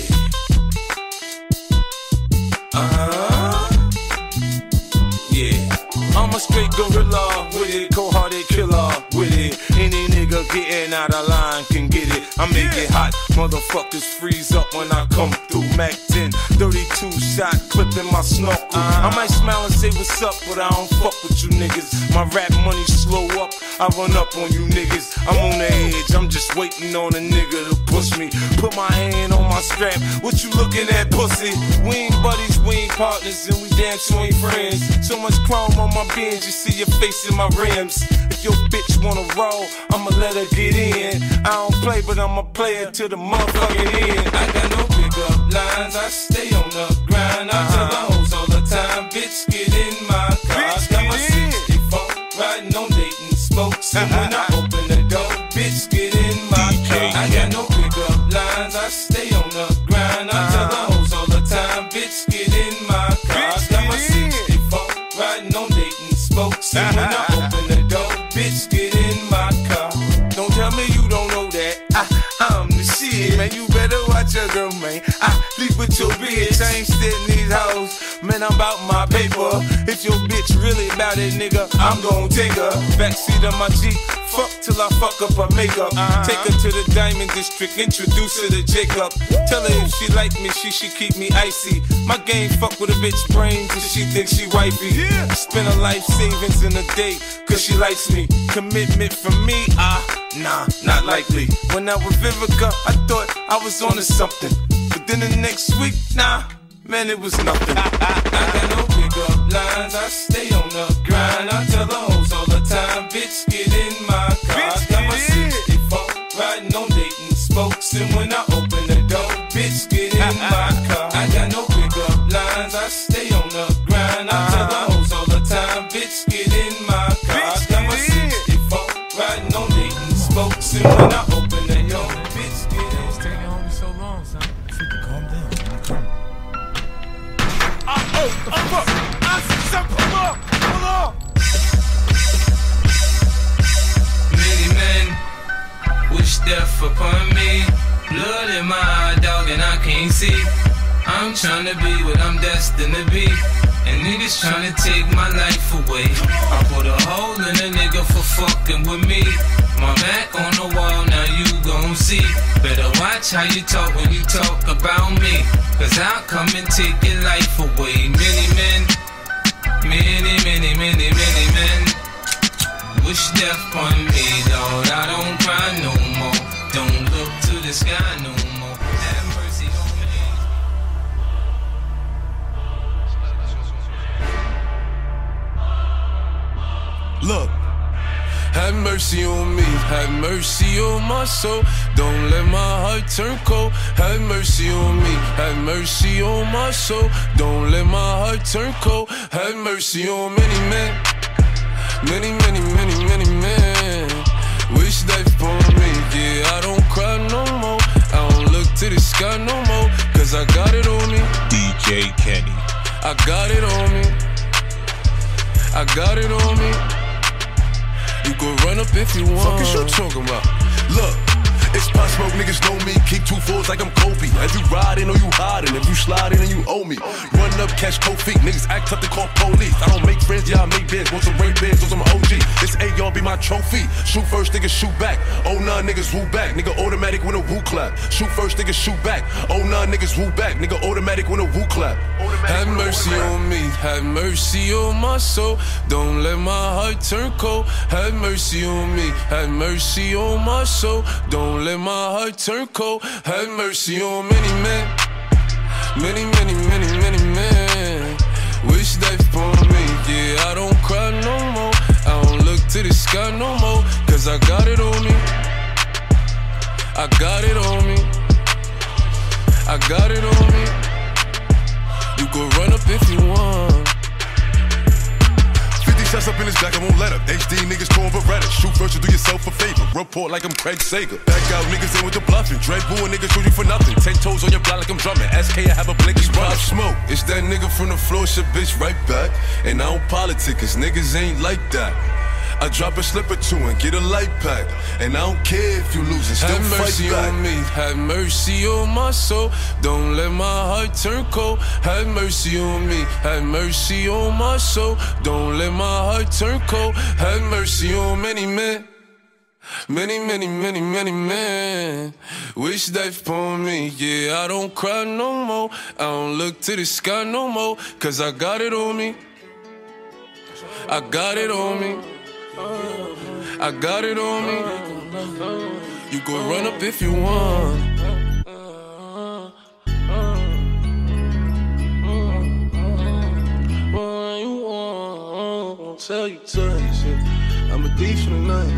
Uh-huh. Yeah. I'm a straight gorilla with it, cold-hearted killer with it. Any nigga getting out of line can get it. I make it hot, motherfuckers freeze up when I come through. Mac ten, thirty-two shot clip in my snorkel. Uh-huh. I might smile and say what's up, but I don't fuck with you niggas. My rap money slow up, I run up on you niggas. I'm on the edge, I'm just waiting on a nigga to push me. Put my hand on my strap, what you looking at, pussy? We ain't buddies, we ain't partners, and we damn sure ain't friends. So much chrome on my bench, you see your face in my rims. If your bitch wanna roll, I'ma let her get in. I don't play, but I'ma play it to the motherfucking end. I got no pickup lines, I stay on the grind. I tell the hoes all the time, bitch, get in my car. I got my sixty-four, riding on Dayton spokes. And when I open the door, bitch, get in my car. I got no pickup lines, I stay on the grind. I tell the hoes all the time, bitch, get in my car. I got my sixty-four, riding on Dayton spokes. And when I open the door, bitch, get in my car. Don't tell me you don't know that. I, I'm the shit, man. You better watch your girl, man. I leave with your bitch. I ain't sitting these hoes. Man, and I'm about my paper. If your bitch really about it, nigga, I'm gon' take her. Backseat of my Jeep, fuck till I fuck up her makeup. Uh-huh. Take her to the Diamond District, introduce her to Jacob. Tell her if she like me, she should keep me icy. My game fuck with a bitch brains and she thinks she wifey. Yeah. Spend her life savings in a day, cause she likes me. Commitment from me, ah, nah, not likely. When I was Vivica, I thought I was on to something. But then the next week, nah, man, it was nothing. I, I, I got no pickup lines, I stay on the grind. I tell the hoes all the time, bitch, get in my car. Bitch, got my sixty-four, riding on Dayton spokes. And when I open the door, bitch, get in my car. I got no pickup lines, I stay on the grind. I tell the hoes all the time, bitch, get in my car. Got my sixty-four, riding on Dayton spokes. And when I open the door, bitch, get in. It's taking on me so long, son. Calm down. Oh, the fuck! I see something! Hold on! Hold on! Many men wish death upon me. Blood in my eye, dog, and I can't see. I'm tryna be what I'm destined to be. And niggas tryna take my life away. I put a hole in a nigga for fucking with me. My back on the wall, now you gon' see. Better watch how you talk when you talk about me. Cause I'll come and take your life away. Many men, many, many, many, many men wish death on me, Lord. I don't cry no more. Don't look to the sky no more. Have mercy on me. Look. Have mercy on me, have mercy on my soul. Don't let my heart turn cold. Have mercy on me, have mercy on my soul. Don't let my heart turn cold. Have mercy on many men, many, many, many, many men. Wish death upon me, yeah, I don't cry no more. I don't look to the sky no more, cause I got it on me. D J Kenny, I got it on me, I got it on me. You can run up if you want. Fuck is you talking about? Look, it's Pop Smoke, niggas know me. Keep two fours like I'm Kobe. As you riding or you hiding, if you sliding and you owe me. Run up, catch cold feet. Niggas act tough to call police. I don't make friends, yeah, I make bids. Want some rape bids or some O G. This A R be my trophy. Shoot first, niggas shoot back. Oh nah, niggas woo back. Nigga automatic when a woo clap. Shoot first, niggas shoot back. Oh nah, niggas woo back. Nigga automatic when a woo clap. Have mercy on me, have mercy on my soul. Don't let my heart turn cold. Have mercy on me, have mercy on my soul. Don't let my heart turn cold. Have mercy on many men, many, many, many, many men. Wish death upon me, yeah, I don't cry no more. I don't look to the sky no more, cause I got it on me. I got it on me. I got it on me. You can run up if you want. fifty shots up in his back, I won't let up. H D niggas torn Beretta. Shoot first, you do yourself a favor. Report like I'm Craig Sager. Back out niggas in with the bluffing. Dread booing niggas shoot you for nothing. Ten toes on your block like I'm drumming. S K, I have a blink, it's Pop Smoke. It's that nigga from the floor, shit bitch right back. And I don't politic, cause niggas ain't like that. I drop a slip or two and get a light pack. And I don't care if you lose it, still have mercy fight back. On me, have mercy on my soul. Don't let my heart turn cold. Have mercy on me, have mercy on my soul. Don't let my heart turn cold. Have mercy on many men, many, many, many, many men. Wish death upon me, yeah, I don't cry no more. I don't look to the sky no more, cause I got it on me. I got it on me. I got it on me. You can run up if you want. What you want? I'll tell you twice. I'm a thief for the night.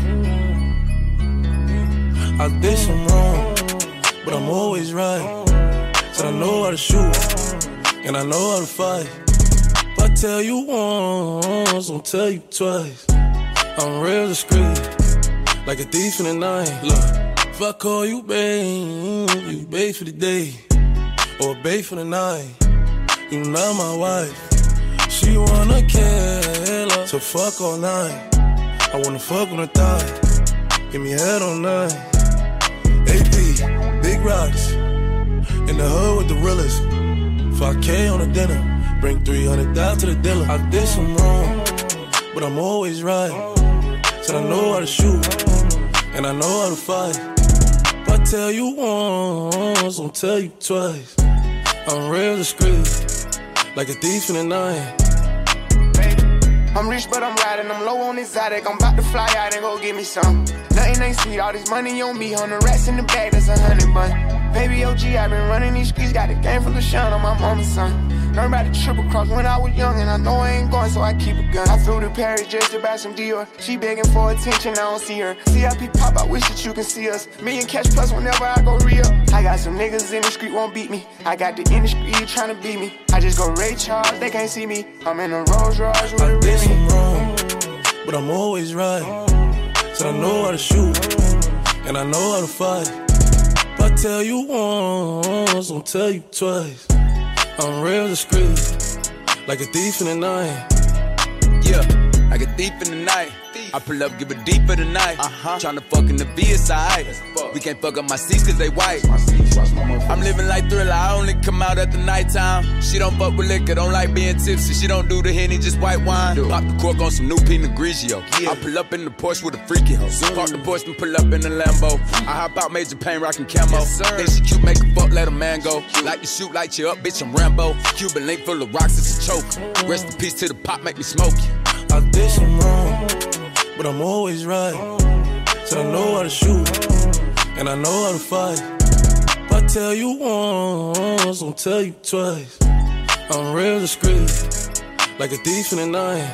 I did some wrong, but I'm always right. Said I know how to shoot, and I know how to fight. If I tell you once, I'll tell you twice. I'm real discreet, like a thief in the night. Look, if I call you babe, you babe for the day, or babe for the night. You not my wife. She wanna kill her, so fuck all night. I wanna fuck on her thigh, give me head all night. A P, big rocks, in the hood with the realest. five K on the dinner, Bring three hundred thousand to the dealer. I did some wrong, but I'm always right. Said I know how to shoot, and I know how to fight. If I tell you once, I'll tell you twice. I'm real discreet, like a thief in the night. I'm rich, but I'm riding. I'm low on exotic. I'm about to fly out and go get me some. Nothing ain't sweet. All this money on me. Hundred rats in the bag. That's a hundred bun. Baby O G, I been running these streets. Got a game full of shine on my mama's son. Learned about the triple cross when I was young, and I know I ain't going, so I keep a gun. I flew to Paris just to buy some Dior. She begging for attention, I don't see her. C I P pop, I wish that you can see us. Me and Cash Plus whenever I go real. I got some niggas in the street won't beat me. I got the industry trying to beat me. I just go Ray Charles, they can't see me. I'm in a Rolls Royce with a I did Remy. some wrong, but I'm always right. Said I know how to shoot, and I know how to fight. If I tell you once, I'll tell you twice. I'm real discreet, like a thief in the night. Yeah, like a thief in the night. I pull up, give it deeper tonight. Uh-huh. Tryna fuck in the V, it's alright. We can't fuck up my seats cause they white. I'm living like Thriller, I only come out at the nighttime. She don't fuck with liquor, don't like being tipsy. She don't do the Henny, just white wine. Pop the cork on some new Pinot Grigio. I pull up in the Porsche with a freaky hoe. Park the Porsche and pull up in the Lambo. I hop out Major Payne rockin' camo. Yes, think she cute, make a fuck, let a man go. Like to shoot, light you up, bitch, I'm Rambo. Cuban link full of rocks, it's a choke. Rest in peace to the pop, make me smoke you. I did some wrong, but I'm always right. Said I know how to shoot, and I know how to fight. If I tell you once, I'll tell you twice. I'm real discreet, like a thief in the night.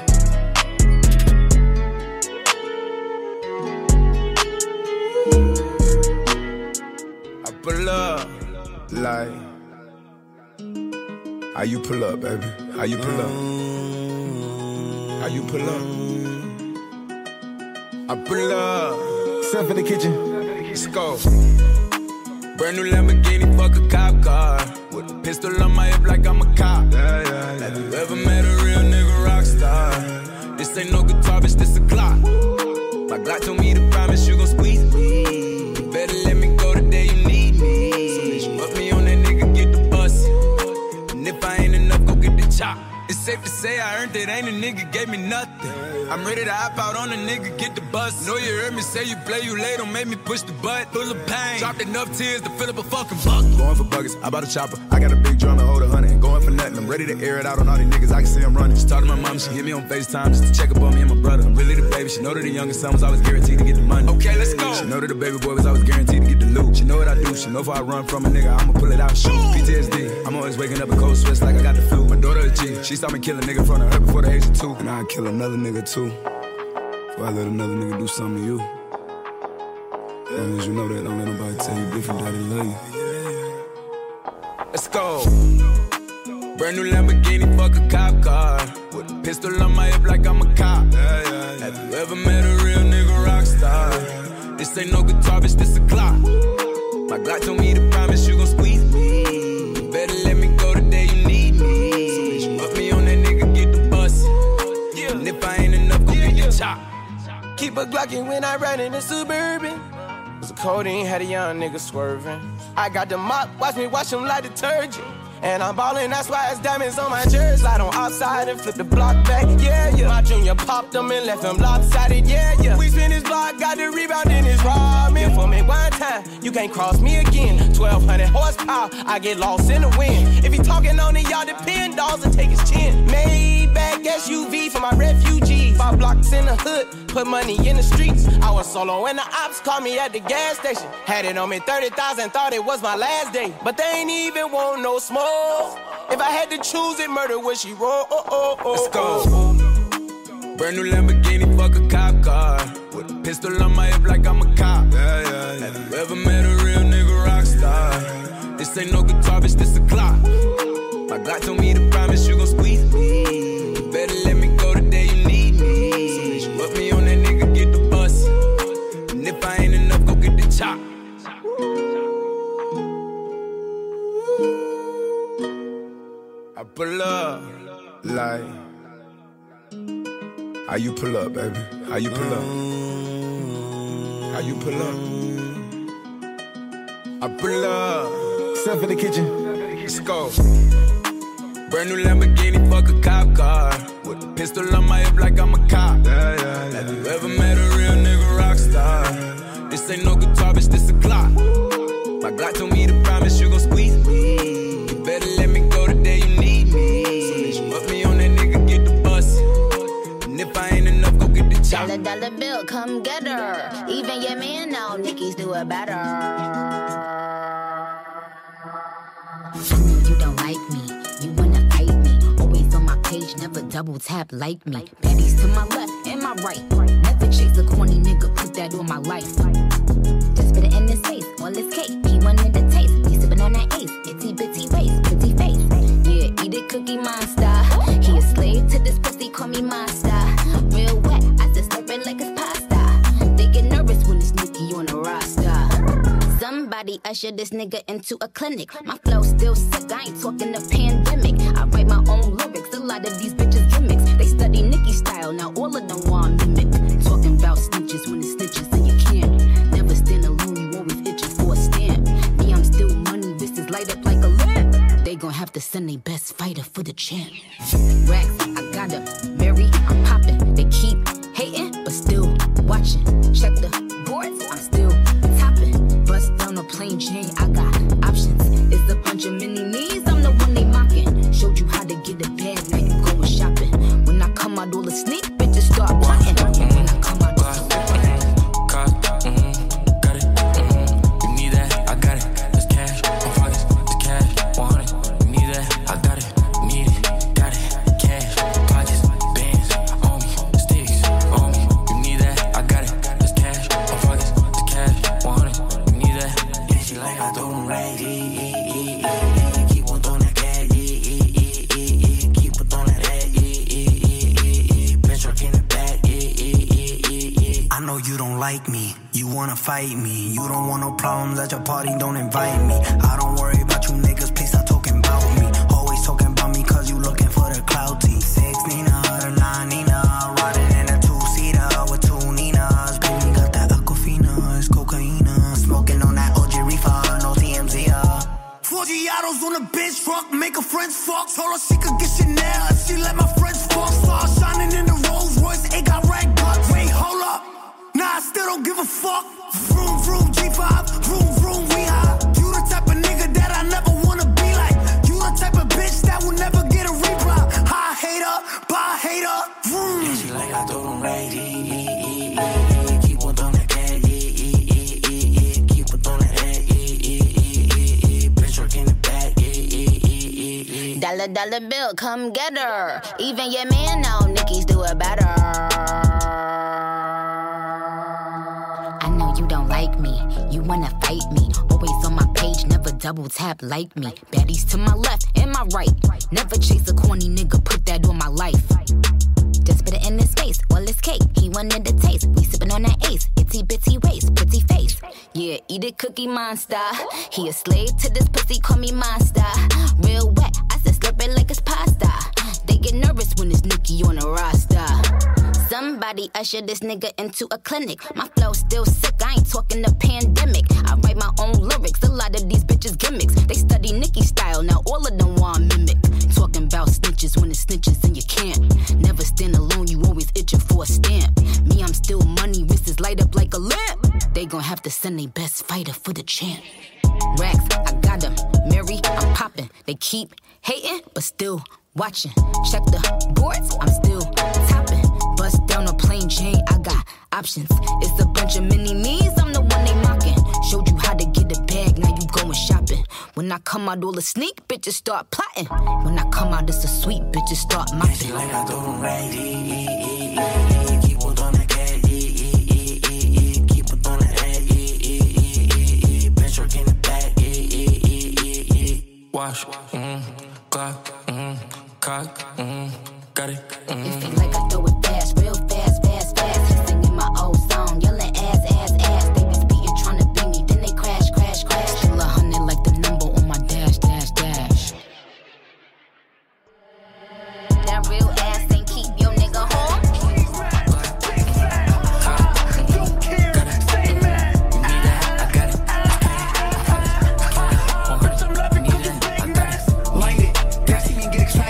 I pull up, like, how you pull up, baby? How you pull up? How you pull up? I pull up. Step in the kitchen. Let's go. Brand new Lamborghini, fuck a cop car. With a pistol on my hip like I'm a cop. Yeah, yeah, yeah. Have you ever met a real nigga rock star? This ain't no guitar, bitch, this a clock. My Glock told me to promise you gon' squeeze me. You better let me go the day you need me. So bitch, put me on that nigga, get the bus. And if I ain't enough, go get the chop. It's safe to say I earned it, ain't a nigga gave me nothing. I'm ready to hop out on a nigga, get the bus. Know you heard me say you play, you late, don't make me push the butt. Full of pain, dropped enough tears to fill up a fucking bucket. Going for buggers, I bought a chopper. I got a big drum to hold a hundred. Ain't going for nothing, I'm ready to air it out on all these niggas, I can see I'm running. She talked to my mom, she hit me on FaceTime just to check up on me and my brother. I'm really the baby, she know that the youngest son was always guaranteed to get the money. Okay, let's go. She know that the baby boy was always guaranteed to get the loot. She know what I do, she know if I run from a nigga, I'ma pull it out, shoot. P T S D, I'm always waking up in cold sweats like I got the flu. My daughter a G, she saw me kill a nigga in front of her before the age of two. And I'd kill another nigga too. Before I let another nigga do something to you. As long as you know that, don't let nobody tell you different, daddy love you. Let's go. Brand new Lamborghini, fuck a cop car. With a pistol on my hip like I'm a cop. Yeah, yeah, yeah. Have you ever met a real nigga rock star? This ain't no guitar, bitch, this a clock. My Glock told me to promise you gon' squeeze me. You better let me go the day you need me. So bitch, put me on that nigga, get the bus. Yeah. And if I ain't enough, go get the chop. Keep a Glockin' when I ride in the Suburban. Cause the codeine had a young nigga swerving. I got the mop, watch me wash him like detergent. And I'm ballin', that's why it's diamonds on my jersey. Slide on outside and flip the block back, yeah, yeah. My junior popped him and left him lopsided, yeah, yeah. We spin his block, got the rebound in his ramen. For me one time, you can't cross me again. twelve hundred horsepower, I get lost in the wind. If he talking on it, y'all depend, dolls and take his chin. Maybach S U V for my refugees. Five blocks in the hood, put money in the streets. I was solo when the ops called me at the gas station. Had it on me thirty thousand, thought it was my last day. But they ain't even want no smoke. If I had to choose it, murder would she roll? Oh, oh, oh, Let's go. Brand new Lamborghini, fuck a cop car. With a pistol on my hip like I'm a cop. Yeah, yeah, yeah. Have you ever met a real nigga rock star? This ain't no guitar, bitch, this a clock. My Glock told me to promise you gon' squeeze me. You better let me go the day you need me. So bitch, put me on that nigga, get the bus. And if I ain't enough, go get the chop. I pull up. Like, how you pull up, baby? How you pull up? How you pull up? I pull up. Step in the kitchen. Let's go. Brand new Lamborghini, fuck a cop car. With a pistol on my hip like I'm a cop. Yeah, yeah, yeah. Have you ever met a real nigga rock star? This ain't no guitar, bitch, this a Glock. My Glock told me to promise you gon' squeeze me. You better let me go the day you need me. So bitch, put me on that nigga, get the bus. And if I ain't enough, go get the chop. Dollar, dollar bill, come get her. Even your man now, Nicki's do it better. I know you don't like me, you wanna fight me. Always on my page, never double tap like me. Baddies to my left and my right. Never chase a corny nigga, put that on my life. Just put it in his face, all his cake. He wanted the taste, he sippin' on that ace. Itty bitty waist, pretty face. Yeah, eat it, Cookie Monster. He a slave to this pussy, call me monster. Real wet, I just slurp it like it's pasta. They get nervous when it's Nicki on the roster. Somebody usher this nigga into a clinic. My flow still sick, I ain't talking the pandemic. I write my own lyrics, a lot of these bitches gimmicks. They study Nicki style, now all of them want mimic. Talking about snitches when it's snitches and you can't. Never stand alone, you always itching for a stamp. Me, I'm still money, this is light up like a lamp. They gon' have to send their best fighter for the champ. Racks, I got them, Mary, I'm popping. They keep hating, but still watching. Check the boards, I'm still topping. Bust down a plain chain, I got options. It's a bunch of mini me's, I'm the one they mocking. Showed you how to get a bag, now you going shopping. When I come out, all the sneak bitches start plotting. When I come out, all the like me, you wanna fight me. You don't want no problems at your party, don't invite me. I don't worry about you niggas, please stop talking about me. Always talking about me cause you looking for the clouty. Six Nina or nine Nina, riding in a two-seater with two Ninas. Baby got that Aquafina, it's cocaina. Smoking on that O G Reefer, no T M Z, uh. Four Giados on a bench truck, make a friend's fuck. Told her she could get Chanel if she let my friends fuck. Star shining in the Rolls Royce, it got red guts. Wait, hold up. Nah, I still don't give a fuck. Vroom, vroom, G five, vroom, vroom, we high. You the type of nigga that I never wanna be like. You the type of bitch that will never get a reply. High hater, bye hater, vroom. Yeah, she like I told him right, keep on doing that, keep on doing that, bitch work in the back, dollar, dollar bill, come get her. Even your man now, Nicki's do it better. You don't like me, you wanna fight me. Always on my page, never double tap like me. Baddies to my left and my right. Never chase a corny nigga, put that on my life. Just put it in his face, all his cake. He wanted the taste, we sippin' on that ace. Itty bitty waist, pretty face. Yeah, eat it, Cookie Monster. He a slave to this pussy, call me monster. Real wet, I said slurp it like it's pasta. They get nervous when it's Nicki on the roster. Somebody usher this nigga into a clinic. My flow still sick, I ain't talking the pandemic. I write my own lyrics, a lot of these bitches gimmicks. They study Nicki style, now all of them want mimic. Talking about snitches when it's snitches and you can't. Never stand alone, you always itching for a stamp. Me, I'm still money, wrists light up like a lamp. They gon' have to send their best fighter for the champ. Racks, I got them, Mary, I'm popping. They keep hating, but still watching. Check the boards, I'm still topping. Bust down a plain chain, I got options. It's a bunch of mini me's, I'm the one they mocking. Showed you how to get a bag, now you going shopping. When I come out, all the sneak bitches start plotting. When I come out, it's a sweet bitches start mopping. She like I told him right, keep on doing that, keep on doing that, bench work in the back, wash, mm, clock, mm, cock, mm, got it, mm. It feel like I throw it fast, real fast, fast, fast. He singing my old song, yelling ass, ass, ass. They be speeding, trying to beat me, then they crash, crash, crash. Still a hundred like the number on my dash, dash, dash. That real ass ain't keep your nigga home. Don't care, say man. You need that, I got it. Put some love in your big mess. Light it, gassy and get excited.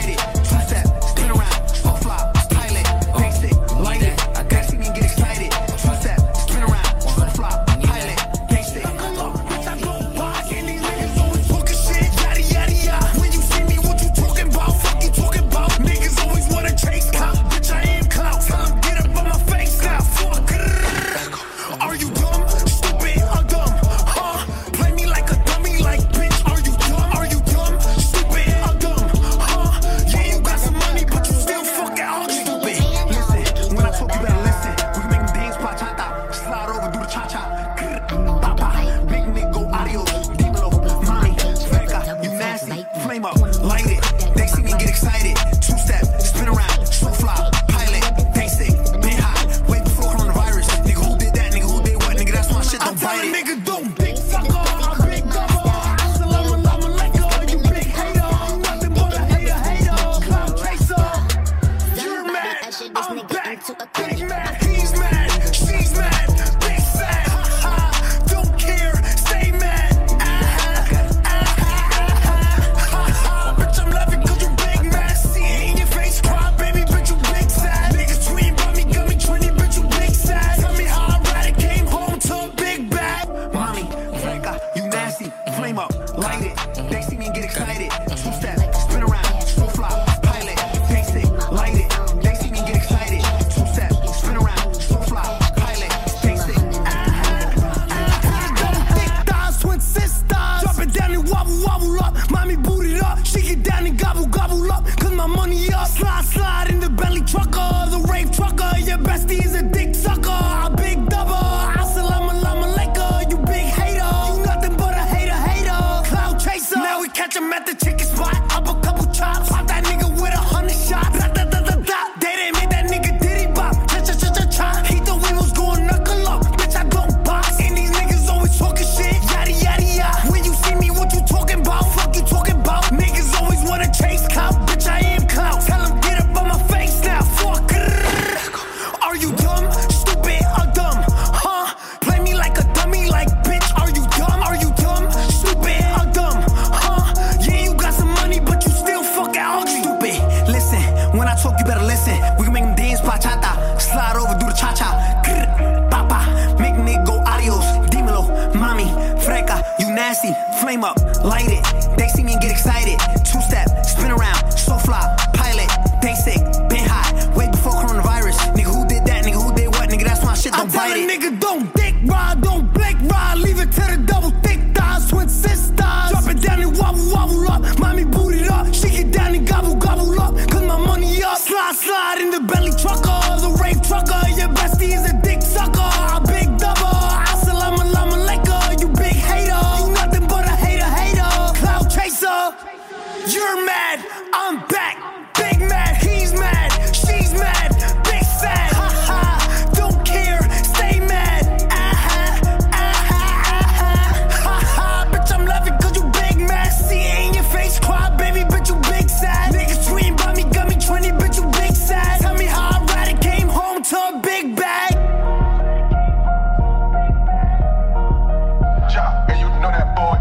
nasty, flame up, light it. They see me and get excited. Two step, spin around, so fly, pilot. They sick, been high, way before coronavirus. Nigga, who did that? Nigga, who did what? Nigga, that's my shit, don't bite it. I tell a nigga, don't dick ride, don't blink ride. Leave it to the double thick thighs, twin sisters. Drop it down and wobble, wobble up. Mommy boot it up, she get down and gobble, gobble up. Cause my money up. Slide, slide in the belly trucker, the rape trucker. Your bestie is a dick sucker, a big double. Assalamu alaikum, you big hater. You nothing but a hater, hater. Cloud chaser. You're mad, I'm back. Big mad, he's mad, she's mad. Big sad, ha ha. Don't care, stay mad. Ah ha, ah ha, ah ha. Ha ha, bitch, I'm laughing cause you big mad. See it in your face, cry, baby, bitch, you big sad. Niggas tweeting about me, got me twenty, bitch, you big sad. Tell me how I ride it, came home to a big bag. Ja, and you know that boy.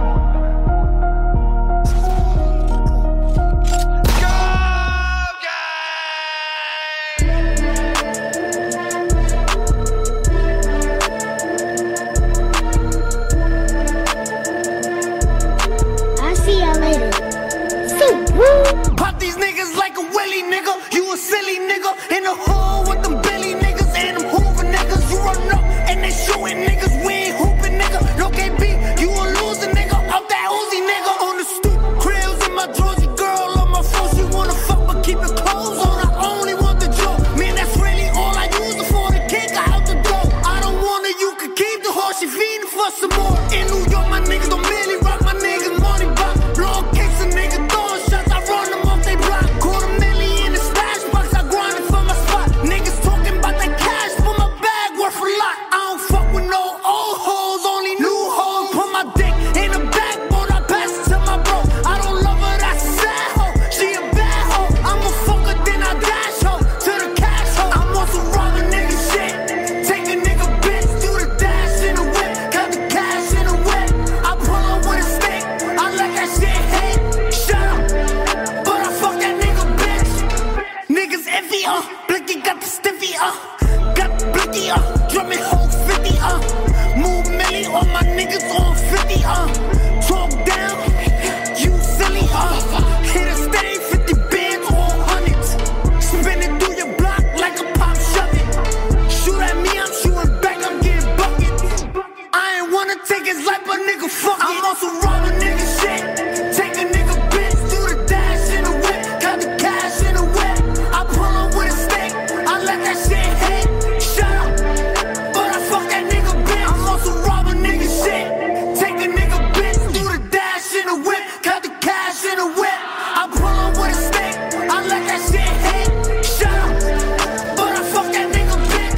Pop these niggas like a willy nigga. You a silly nigga in the hood with them Billy niggas and them Hoover niggas. You run up and they shooting niggas. We ain't hooping nigga. No K B, you a loser nigga. Up that Uzi nigga on the stoop. Krills in my drawers, girl on my phone. She wanna fuck but keep it closed on. I only want the joke. Man, that's really all I use it for. The kick out the door. I don't want her, you can keep the horse. She feeding for some more. In New York, my niggas don't really rock. My niggas money box. Blow kicks a nigga throwing shots. I run them off they block. Quarter million in the stash box. I grinded for my spot. Niggas talking about that cash for my bag worth a lot. I don't fuck with no old hoes, only new hoes. Put my dick in the backbone. I pass it to my bro. I don't love her, that's a sad hoe. She a bad hoe. I'm a fucker, then I dash hoe to the cash hoe. I'm on some robbing nigga shit. Take a nigga bitch, do the dash in the whip. Cut the cash in the whip. I pull up with a stick. I let that shit hit. Shut up, but I fuck that nigga bitch. Niggas iffy, uh. Blicky got the stiffy, uh. Got the blicky, uh. Drumming whole fifty, uh. Move milli, all my niggas on fifty, uh. Talk down, you silly, uh. Hit a stain, fifty bands on hundreds. Spinning through your block like a pop shove it. Shoot at me, I'm shooting back, I'm getting bucket. I ain't wanna take his life, but nigga fuck it. I'm also robbing nigga shit. Take a nigga bitch, do the dash in the whip. Got the cash in the whip. I pull up with a stick, I let that shit hit. Shut up, but I fuck that nigga bitch. I'm also robbing nigga shit. Take a nigga bitch, do the dash in the whip. Got the cash in the whip. I pull up with a stick, I let that shit hit. Shut up, but I fuck that nigga bitch.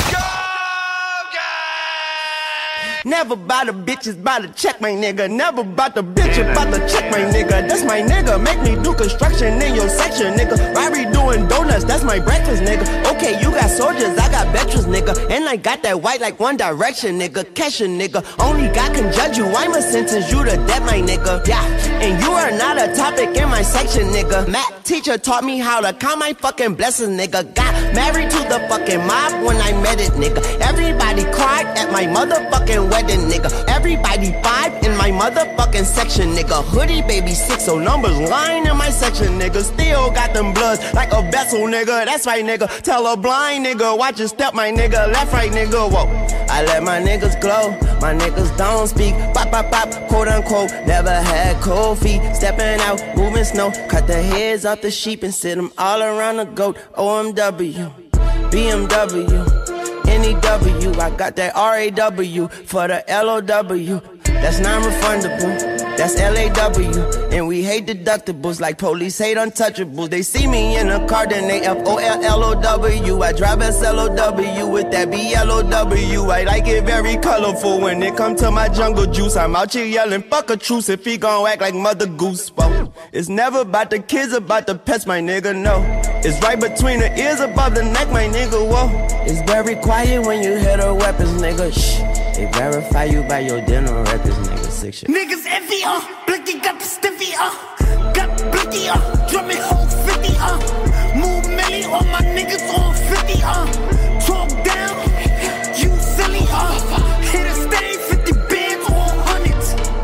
Never buy the bitches, buy the check, my nigga. Never bought the bitch, about the check, my nigga. That's my nigga. Make me do construction in your section, nigga. Robbery doing donuts, that's my breakfast, nigga. Okay, you got soldiers, I got veterans, nigga. And I got that white like One Direction, nigga. Cash a nigga. Only God can judge you. I'ma sentence you to death, my nigga. Yeah, and you are not a topic in my section, nigga. Math teacher taught me how to count my fucking blessings, nigga. Got married to the fucking mob when I met it, nigga. Everybody cried at my motherfucking wedding, nigga. Everybody five in my motherfucking section, nigga. Hoodie baby six, so numbers line in my section, nigga. Still got them bloods like a vessel, nigga. That's right, nigga. Tell a blind nigga, watch your step, my nigga. Left, right, nigga, whoa. I let my niggas glow, my niggas don't speak. Pop, pop, pop, quote unquote. Never had cold feet. Stepping out, moving snow. Cut the heads off the sheep and sit them all around the goat. O M W, B M W, N E W. I got that R A W for the L O W. That's non-refundable. That's L A W. And we hate deductibles like police hate untouchables. They see me in a car, then they F O L L O W. I drive S L O W with that B L O W. I like it very colorful when it come to my jungle juice. I'm out here yelling, fuck a truce if he gon' act like Mother Goose. Whoa. It's never about the kids, about the pets, my nigga, no. It's right between the ears, above the neck, my nigga, whoa. It's very quiet when you hear the weapons, nigga, shh. They verify you by your dinner records, nigga, sick shit. Niggas iffy, uh. Blicky got the stiffy, uh. Got the blicky, uh. Drumming whole fifty, uh. Move milli, all my niggas on fifty, uh. Talk down, you silly, uh. Hit a stain, fifty bands on hundreds.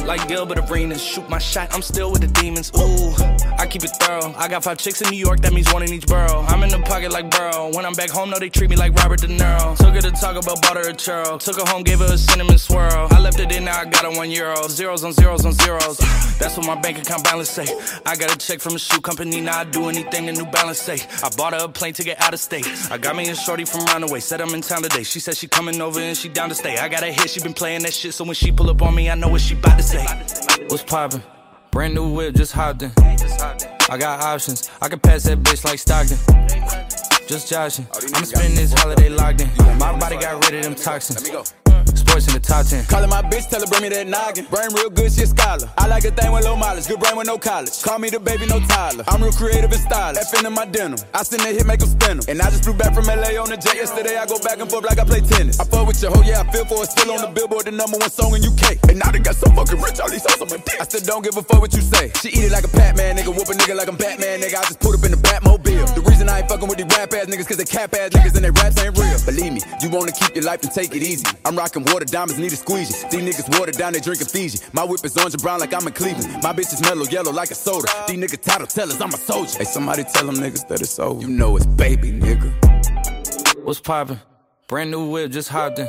like Gilbert Arenas. Shoot my shot, I'm still with the demons. Ooh, I keep it thorough. I got five chicks in New York, that means one in each borough. I'm in the pocket like Burrow. When I'm back home, no, they treat me like Robert De Niro. Took her to Taco Bell, bought her a churro. Took her home, gave her a cinnamon swirl. I left it in, now I got her one euro. Zeros on zeros on zeros. That's what my bank account balance say. I got a check from a shoe company, now I do anything the New Balance say. I bought her a plane to get out of state. I got me a shorty from Roundaway, said I'm in town today. She said she coming over and she down to stay. I got a hit, she been playing that shit, so when she pull up on me, I know what she bout to say. What's poppin'? Brand new whip, just hopped in. I got options, I can pass that bitch like Stockton. Just joshing, I'ma spend this holiday locked in. My body got rid of them toxins. Sports in the top ten. Callin' my bitch, tell her bring me that noggin. Brain real good, she a scholar. I like a thing with low mileage, good brain with no college. Call me the baby, no Tyler. I'm real creative and stylish. F in my denim. I send that hit, make them spin 'em. And I just flew back from L A on the jet yesterday. I go back and forth like I play tennis. I fuck with your hoe, yeah, I feel for it. Still on the Billboard, the number one song in U K. And now they got so fucking rich, all these hoes on my dick. I still don't give a fuck what you say. She eat it like a Pac-Man, nigga. Whoop a nigga like I'm Batman, nigga. I just put up in the Batmobile. The reason I ain't fucking with these rap ass niggas, cause they cap ass niggas and they raps ain't real. Believe me, you wanna keep your life and take it easy. I'm rocking water, diamonds need a squeegee. These niggas water down, they drinking Fiji. My whip is orange and brown like I'm in Cleveland. My bitch is mellow yellow like a soda. These niggas title tellers, I'm a soldier. Hey, somebody tell them niggas that it's over. You know it's baby, nigga. What's poppin'? Brand new whip, just hopped in.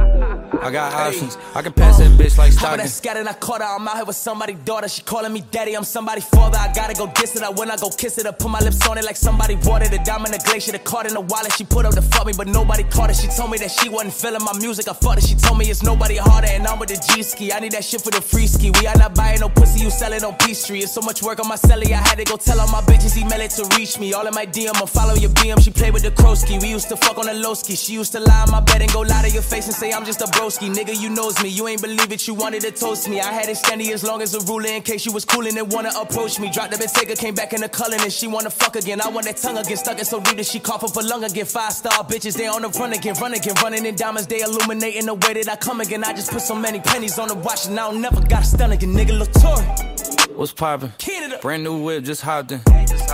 I got options, I can pass that bitch like Stockton. That scattered, I caught her, I'm out here with somebody's daughter. She calling me daddy, I'm somebody's father. I gotta go diss it, I when I go kiss it. I put my lips on it like somebody watered it. Diamond in the glacier, the card in the wallet. She put up to fuck me, but nobody caught it. She told me that she wasn't feeling my music, I fucked it. She told me it's nobody harder, and I'm with the G-ski. I need that shit for the free ski. We are not buying no pussy, you sell it on Peachtree. It's so much work on my celly, I had to go tell all my bitches email it to reach me. All in my D M, I follow your B M. She played with the Krosky. We used to fuck on the low ski. She used to lie on my bed and go lie to your face and say I'm just a broski. Nigga, you knows me, you ain't believe it, you wanted to toast me. I had it standing as long as a ruler in case you was coolin' and wanna approach me. Dropped the Bentayga, came back in the Cullen and she wanna fuck again. I want that tongue again, stuck it so deep that she cough up a lung again. Five star bitches, they on the run again, run again, running in diamonds, they illuminating the way that I come again. I just put so many pennies on the watch and I don't never got a stun again, nigga. Look Tory. What's poppin'? Brand new whip, just hopped in.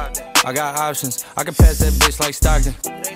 I got options, I can pass that bitch like Stockton.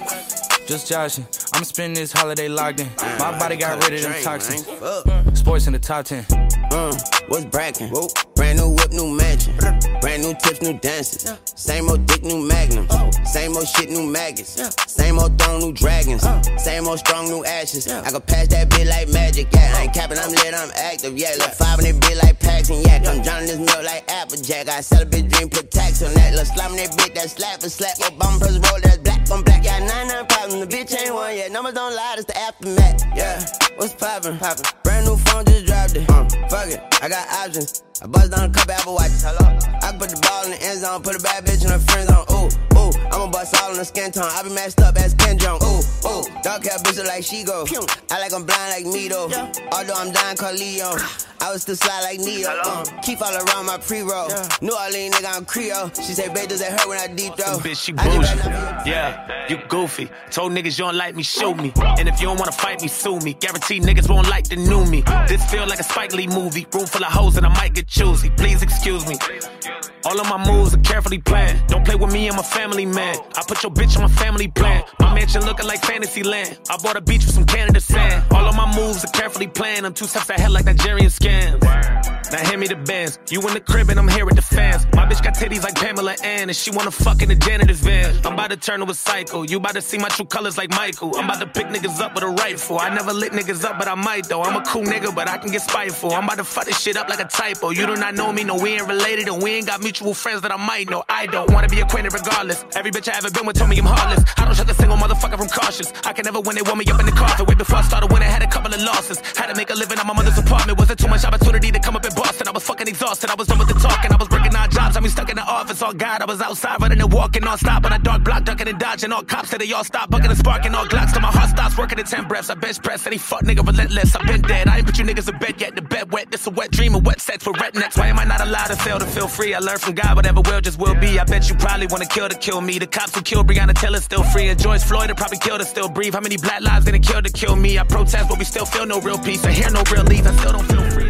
Just joshing, I'm spending this holiday locked in. My body got rid of them toxins. Sports in the top ten. Uh, what's brackin'? Brand new whip, new mansion. Brand new tips, new dances. Same old dick, new magnums. Same old shit, new maggots. Same old throne, new dragons. Same old strong, new ashes. I can pass that bit like magic. Yeah, I ain't capping, I'm lit, I'm active. Yeah, look five in that bit like Paxton. Yeah, I'm drowning this milk like Applejack. I sell a bitch dream, put tax on that. Look slamming that bitch, that slap and slap. Obama press roll, that's black on black. Yeah, nine nine problems. The bitch ain't one yet. Numbers don't lie, it's the aftermath. Yeah, what's poppin'? Poppin'. Brand new phone, just dropped it. Uh, fuck it, I got options. I bust down a couple Apple Watches. Hello. I can put the ball in the end zone, put a bad bitch in her friend zone. Ooh, ooh, I'ma bust all in the skin tone. I be messed up as Ken Jong. Ooh, ooh, dark hair bitch look like she go. I like I'm blind like me though. Yeah. Although I'm dying called Leo. I was still slide like Neo. Uh, keep all around my pre-roll. Yeah. New Orleans nigga, I'm Creole. She say, babe, does that hurt when I deep throw? Bitch, she bullshit. Yeah, you goofy. Told niggas you don't like me, shoot me. And if you don't wanna fight me, sue me. Guarantee niggas won't like the new me. This feel like a Spike Lee movie. Room full of hoes and I might get choosy. Please excuse me. All of my moves are carefully planned. Don't play with me, I'm a family man. I put your bitch on my family plan. My mansion looking like fantasy land. I bought a beach with some Canada sand. All of my moves are carefully planned. I'm two steps ahead like Nigerian scams. Now hand me the bands. You in the crib and I'm here with the fans. My bitch got titties like Pamela Ann and she wanna fuck in the janitor's van. I'm about to turn to a psycho. You about to see my true colors like Michael. I'm about to pick niggas up with a rifle. I never lit niggas up, but I might though. I'm a cool nigga, but I can get spiteful. I'm about to fuck this shit up like a typo. You do not know me, no, we ain't related, and we ain't got mutual friends that I might know. I don't wanna be acquainted regardless. Every bitch I ever been with told me I'm heartless. I don't shut a single motherfucker from cautious. I can never win, they want me up in the coffin. Way before I started winning, had a couple of losses. Had to make a living on my mother's apartment. Wasn't too much opportunity to come up in Boston. I was fucking exhausted, I was done with the talking. I was working odd jobs, I mean stuck in the office. All God, I was outside running and walking non-stop on a dark block, ducking and dodging. All cops said they all stop, bucking and sparking. All Glocks till my heart stops working at ten breaths. I bench press, any fuck nigga relentless. I been dead, I ain't put you niggas in bed yet. The bed wet, this a wet dream of wet sex with rednecks. Why am I not allowed to fail to feel free? I learned from God, whatever will just will be. I bet you probably wanna kill to kill me. The cops who killed Breonna Taylor still free, and George Floyd will probably kill to still breathe. How many black lives didn't kill to kill me? I protest, but we still feel no real peace. I hear no real leads, I still don't feel free.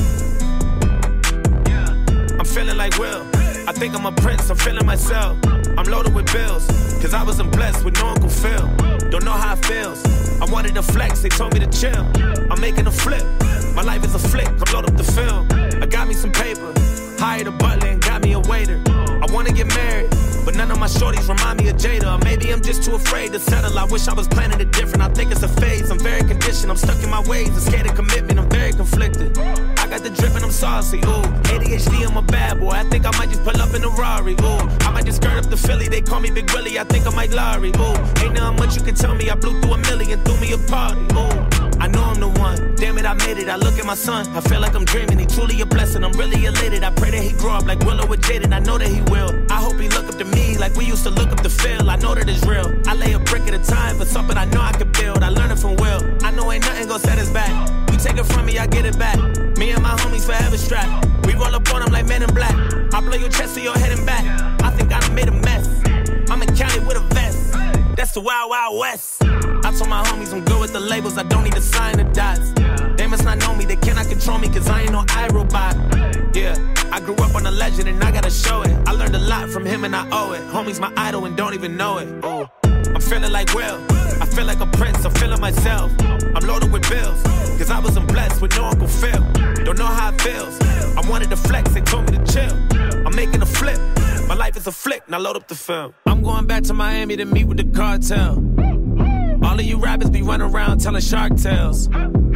I'm feeling like Will. I think I'm a prince, I'm feeling myself. I'm loaded with bills, cause I wasn't blessed with no Uncle Phil. Don't know how it feels. I wanted to flex, they told me to chill. I'm making a flip. My life is a flick, I'm loaded up the film. I got me some paper, hired a butler and got me a waiter. I wanna get married, but none of my shorties remind me of Jada. Or maybe I'm just too afraid to settle. I wish I was planning it different. I think it's a phase. I'm very conditioned. I'm stuck in my ways. I'm scared of commitment. I'm very conflicted. I got the drip and I'm saucy. Ooh, A D H D, I'm a bad boy. I think I might just pull up in a Rari. Ooh, I might just skirt up the Philly. They call me Big Willie. I think I might Larry. Ooh, ain't nothing much you can tell me. I blew through a million, threw me a party. Ooh, I know I'm the one. Damn it, I made it. I look at my son. I feel like I'm dreaming. He truly a blessing. I'm really elated. I pray that he grow up like Willow with Jaden. I know that he will. I hope he look up to me like we used to look up to Phil. I know that it's real. I lay a brick at a time for something I know I can build. I learned it from Will. I know ain't nothing gon' set us back. You take it from me, I get it back. Me and my homies forever strapped. We roll up on them like Men in Black. I blow your chest to your head and back. I think I done made a mess. I'm in county with a vest. That's the Wild Wild West. I told my homies I'm good with the labels. I don't need to sign the dots. They must not know me. They cannot control me cause I ain't no iRobot. Yeah, I grew up on a legend and I gotta show it. I learned a lot from him and I owe it. Homie's my idol and don't even know it. Ooh. I'm feeling like Will. I feel like a prince. I'm feeling myself. I'm loaded with bills cause I wasn't blessed with no Uncle Phil. Don't know how it feels. I wanted to flex. They told me to chill. I'm making a flip. My life is a flick. Now load up the film. I'm going back to Miami to meet with the cartel. All of you rappers be running around telling shark tales.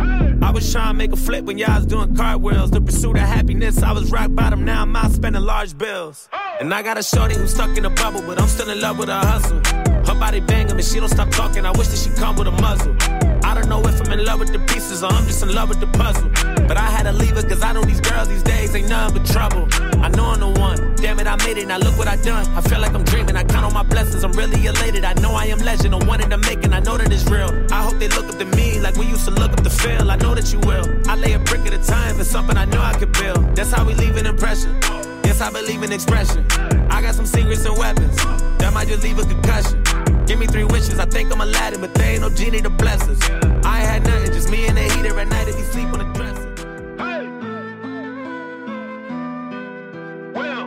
I was trying to make a flip when y'all was doing cartwheels. The pursuit of happiness, I was rock bottom, now I'm out spending large bills. And I got a shorty who's stuck in a bubble, but I'm still in love with her hustle. Her body banging, but she don't stop talking, I wish that she come with a muzzle. I don't know if I'm in love with the pieces or I'm just in love with the puzzle. But I had to leave her cause I know these girls these days ain't nothing but trouble. I know I'm the one, damn it I made it, now look what I done. I feel like I'm dreaming, I count on my blessings, I'm really elated. I know I am legend, I wanted to make it, I know that it's real. I hope they look up to me like we used to look up to Phil. I know that you will. I lay a brick at a time for something I know I can build. That's how we leave an impression. Yes, I believe in expression. I got some secrets and weapons that might just leave a concussion. Give me three wishes, I think I'm Aladdin, but they ain't no genie to bless us. I ain't had nothing, just me and the heater at night if he sleep on the dresser. Hey! Will.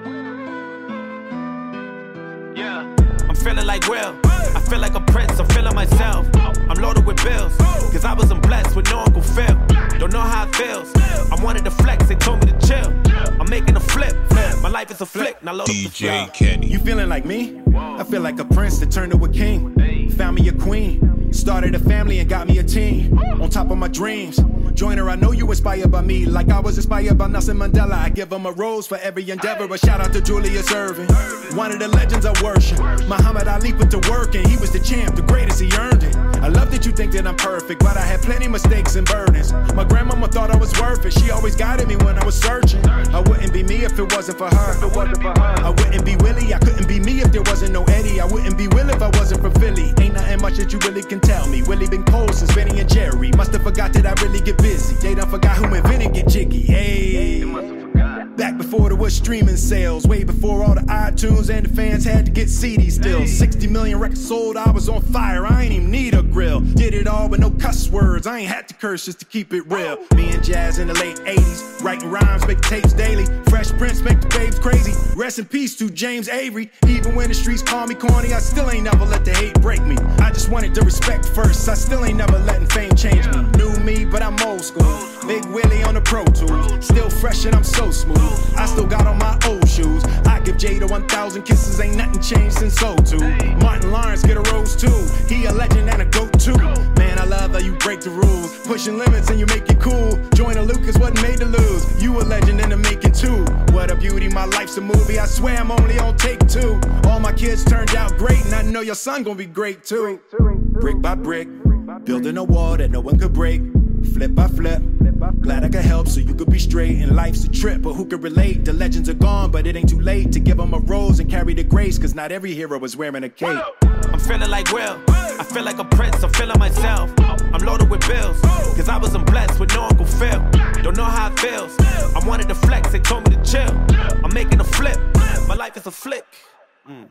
Yeah. I'm feeling like Will. I feel like a prince, I'm feeling myself. I'm loaded with bills, cause I wasn't blessed with no Uncle Phil. Don't know how it feels. I wanted to flex, they told me to chill. I'm making a flip. My life is a flick, now load D J Kenny. You feeling like me? I feel like a prince that turned to a king. Found me a queen. Started a family and got me a team. On top of my dreams. Joiner, I know you inspired by me, like I was inspired by Nelson Mandela. I give him a rose for every endeavor. A shout out to Julius Erving, one of the legends I worship. Muhammad Ali put to work and he was the champ, the greatest, he earned it. I love that you think that I'm perfect, but I had plenty mistakes and burdens. My grandmama thought I was worth it. She always guided me when I was searching. I wouldn't be me if it wasn't for her. If it wasn't for her. I wouldn't be Willie, I couldn't be me if there wasn't no Eddie. I wouldn't be Will if I wasn't from Philly. Ain't nothing much that you really can tell me. Willie been cold since Benny and Jerry. Musta forgot that I really get busy. They done forgot who invented Get Jiggy. Hey, back before there was streaming sales, way before all the iTunes and the fans had to get C Ds still. sixty million records sold, I was on fire, I ain't even need a grill. Did it all with no cuss words, I ain't had to curse just to keep it real. Me and Jazz in the late eighties, writing rhymes, making tapes daily. Fresh Prince make the babes crazy. Rest in peace to James Avery. Even when the streets call me corny, I still ain't never let the hate break me. I just wanted the respect first, I still ain't never letting fame change me. New me, but I'm old school. Big Willie on the Pro Tools, still fresh and I'm so smooth. I still got on my old shoes. I give Jada one thousand kisses, ain't nothing changed since oh two. Martin Lawrence get a rose too. He a legend and a goat too. Man, I love how you break the rules, pushing limits and you make it cool. Joyner Lucas wasn't made to lose. You a legend in the making too. What a beauty, my life's a movie. I swear I'm only on take two. All my kids turned out great, and I know your son gonna be great too. Brick by brick, building a wall that no one could break. Flip by flip, glad I could help so you could be straight. And life's a trip, but who could relate? The legends are gone, but it ain't too late to give them a rose and carry the grace, cause not every hero is wearing a cape. I'm feeling like Will, I feel like a prince, I'm feeling myself. I'm loaded with bills, cause I wasn't blessed with no Uncle Phil. Don't know how it feels, I wanted to flex, they told me to chill. I'm making a flip, my life is a flick. Mm.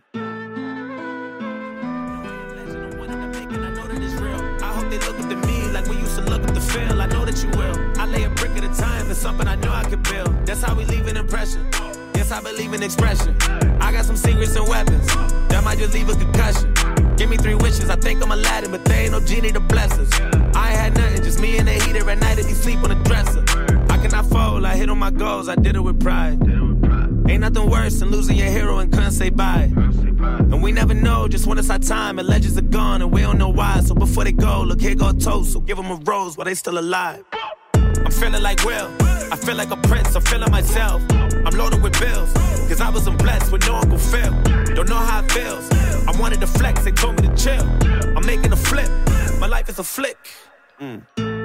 They look up to me like we used to look up to Phil. I know that you will. I lay a brick at a time for something I know I can build. That's how we leave an impression. Yes, I believe in expression. I got some secrets and weapons that might just leave a concussion. Give me three wishes, I think I'm Aladdin, but there ain't no genie to bless us. I ain't had nothing, just me and the heater at night, and he sleep on the dresser. I cannot fold, I hit on my goals, I did it with pride. Ain't nothing worse than losing your hero and couldn't say bye. And we never know just when it's our time, and legends are gone, and we don't know why. So before they go, look, here go a toast, so give them a rose while they still alive. I'm feeling like Will, I feel like a prince, I'm feeling myself. I'm loaded with bills, cause I wasn't blessed with no Uncle Phil. Don't know how it feels, I wanted to flex, they told me to chill. I'm making a flip, my life is a flick. Mm.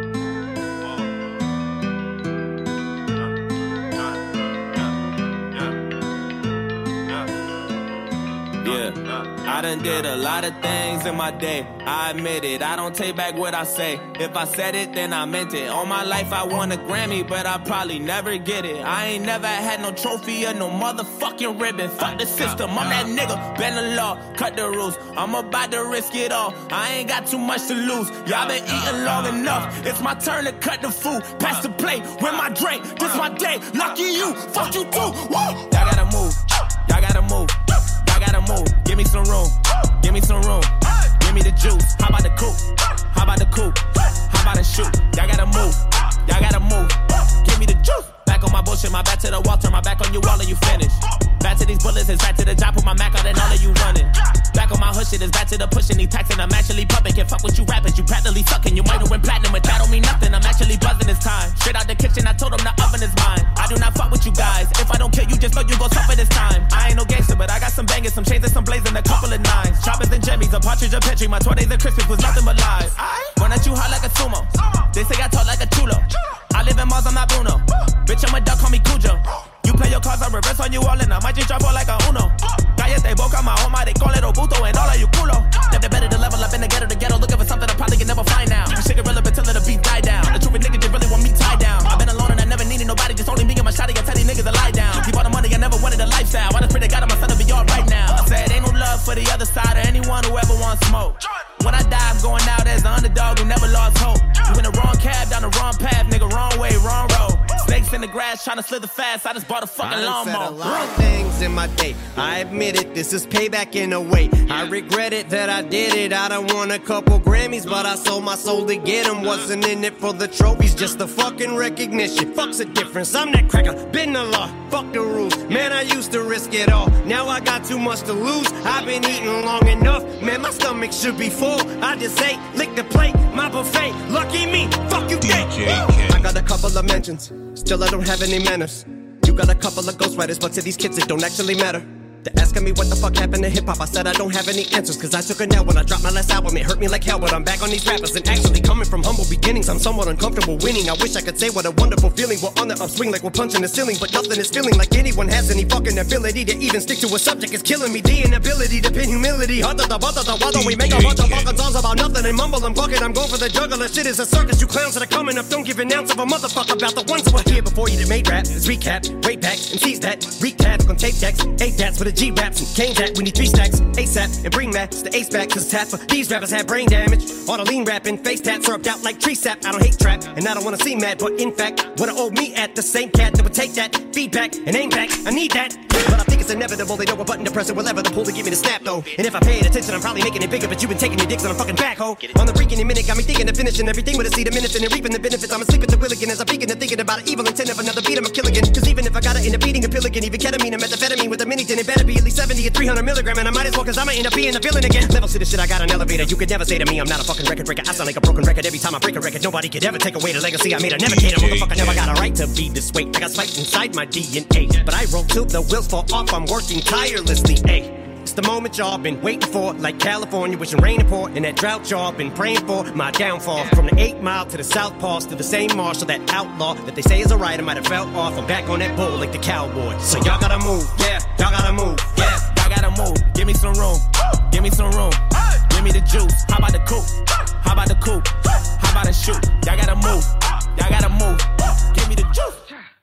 Yeah, I done did a lot of things in my day, I admit it, I don't take back what I say. If I said it, then I meant it. All my life I won a Grammy, but I probably never get it. I ain't never had no trophy or no motherfucking ribbon. Fuck the system, I'm that nigga, bend the law, cut the rules. I'm about to risk it all, I ain't got too much to lose. Y'all been eating long enough, it's my turn to cut the food. Pass the plate, with my drink, this my day. Lucky you, fuck you too, woo! Y'all gotta move, y'all gotta move. Gotta move, give me some room, give me some room, give me the juice. How about the coupe? How about the coupe? How about the shoot? Y'all gotta move, y'all gotta move, give me the juice. Back on my bullshit, my back to the wall, turn my back on you, all of you finish. Back to these bullets, it's back to the job, put my Mac out and all of you running. Back on my hood shit, it's back to the pushing, these taxing, I'm actually pumping. Can't fuck with you rappers, you practically sucking. You might have went platinum, but that don't mean nothing, I'm actually buzzing this time. Straight out the kitchen, I told them the oven is mine. I do not fuck with you guys, if I don't kill you, just know you gon' suffer this time. I ain't no gangster, but I got some bangers, some chains and some blazing, a couple of nines. Choppers and jimmies, a partridge, a petri, my twenties and Christmas was nothing but lies. Run at you hard like a sumo, they say I talk like a chulo. I live in Mars, I'm not Bruno. Bitch, I'm a duck, call me Cujo. You play your cards, I reverse on you all, and I might just drop all like a Uno. Cállate boca, my home, they call it Obuto, and all of you culo. Never better to level up in the ghetto, the ghetto, looking for something I probably can never find now. You shit irrelevant till the beat die down. The truth is niggas just really want me tied down. I've been alone and I never needed nobody, just only me and my shotty. I tell these niggas to lie down. Keep all the money, I never wanted a lifestyle. I just pray to God, my son to be all right now. I said, ain't no love for the other side or anyone who ever wants smoke. When I die, I'm going out as the underdog who never lost hope. You in the wrong cab, down the wrong path, nigga, wrong way, wrong road. Snakes in the grass, trying to slither fast, I just bought a fucking lawnmower. I said a lot of things in my day, I admit it, this is payback in a way. I regret it that I did it, I done won a couple Grammys, but I sold my soul to get them. Wasn't in it for the trophies, just the fucking recognition. Fuck's the difference, I'm that cracker, been the law, fuck the rules. Man, I used to risk it all, now I got too much to lose. I've been eating long enough, man, my stomach should be full. I just ate, lick the plate, my buffet. Lucky me, fuck you, day. I got a couple of mentions, still I don't have any manners. You got a couple of ghostwriters, but to these kids it don't actually matter. They're asking me what the fuck happened to hip-hop. I said I don't have any answers, cause I took a L when I dropped my last album. It hurt me like hell, but I'm back on these rappers. And actually coming from humble beginnings, I'm somewhat uncomfortable winning. I wish I could say what a wonderful feeling. We're on the upswing like we're punching the ceiling, but nothing is feeling like anyone has any fucking ability to even stick to a subject. It's killing me, the inability to pin humility. Why don't we make a bunch of fucking songs about nothing and mumble and fuck it? I'm going for the juggler. Shit is a circus, you clowns that are coming up. Don't give an ounce of a motherfucker about the ones that were here before you that made rap. It's recap, way back, and seize that. Recap on tape decks, eight dats with a G raps and came that. We need three stacks, ASAP, and bring that to the ace back, cause it's half for these rappers have brain damage. All the lean rapping, face tats syrupped out like tree sap. I don't hate trap, and I don't wanna see mad, but in fact, wanna owe me at the same cat that would take that feedback and aim back. I need that, but I think it's inevitable. They know what button to press or whatever to pull to get me to snap though. And if I paid attention, I'm probably making it bigger, but you've been taking your dicks on a fucking backhoe. On the freaking minute, got me thinking of finishing everything with a seed of minutes and reaping the benefits. I'm asleep at the wheel again as I'm peeking and thinking about an evil intent of another beat. I'm a kill again, cause even if I gotta end up eating a pill again, even ketamine or methamphetamine with a mini, then it better be at least seventy or three hundred milligram, and I might as well, cause I'ma end up being a villain again. Levels to the shit, I got an elevator. You could never say to me I'm not a fucking record breaker. I sound like a broken record every time I break a record. Nobody could ever take away the legacy I made. I never cater, motherfucker, never got a right to be this way. I got spiked inside my D N A, but I roll till the wheels fall off. I'm working tirelessly, ayy. It's the moment y'all been waiting for, like California wishing rain and pour, and that drought y'all been praying for. My downfall, from the eight mile to the South Pass to the same marshal, that outlaw that they say is a writer might have fell off. I'm back on that bull like the cowboy. So y'all gotta move, yeah, y'all gotta move, yeah, y'all gotta move. Give me some room, give me some room, give me the juice. How about the coupe? How about the coupe? How about the shoot? Y'all gotta move, y'all gotta move. Give me the juice.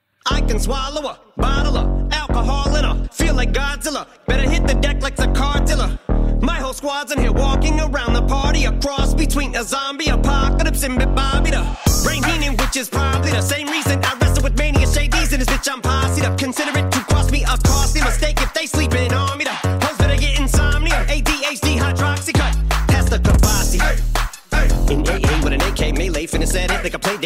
I can swallow a bottle of alcohol in her. Feel like Godzilla. Better hit the deck like the car dealer. My whole squad's in here walking around the party. A cross between a zombie apocalypse and Bobby the Brain Heenan, which is probably the same reason I wrestle with mania shades in this bitch. I'm posse up. Consider it to cost me a costly mistake if they sleeping on me.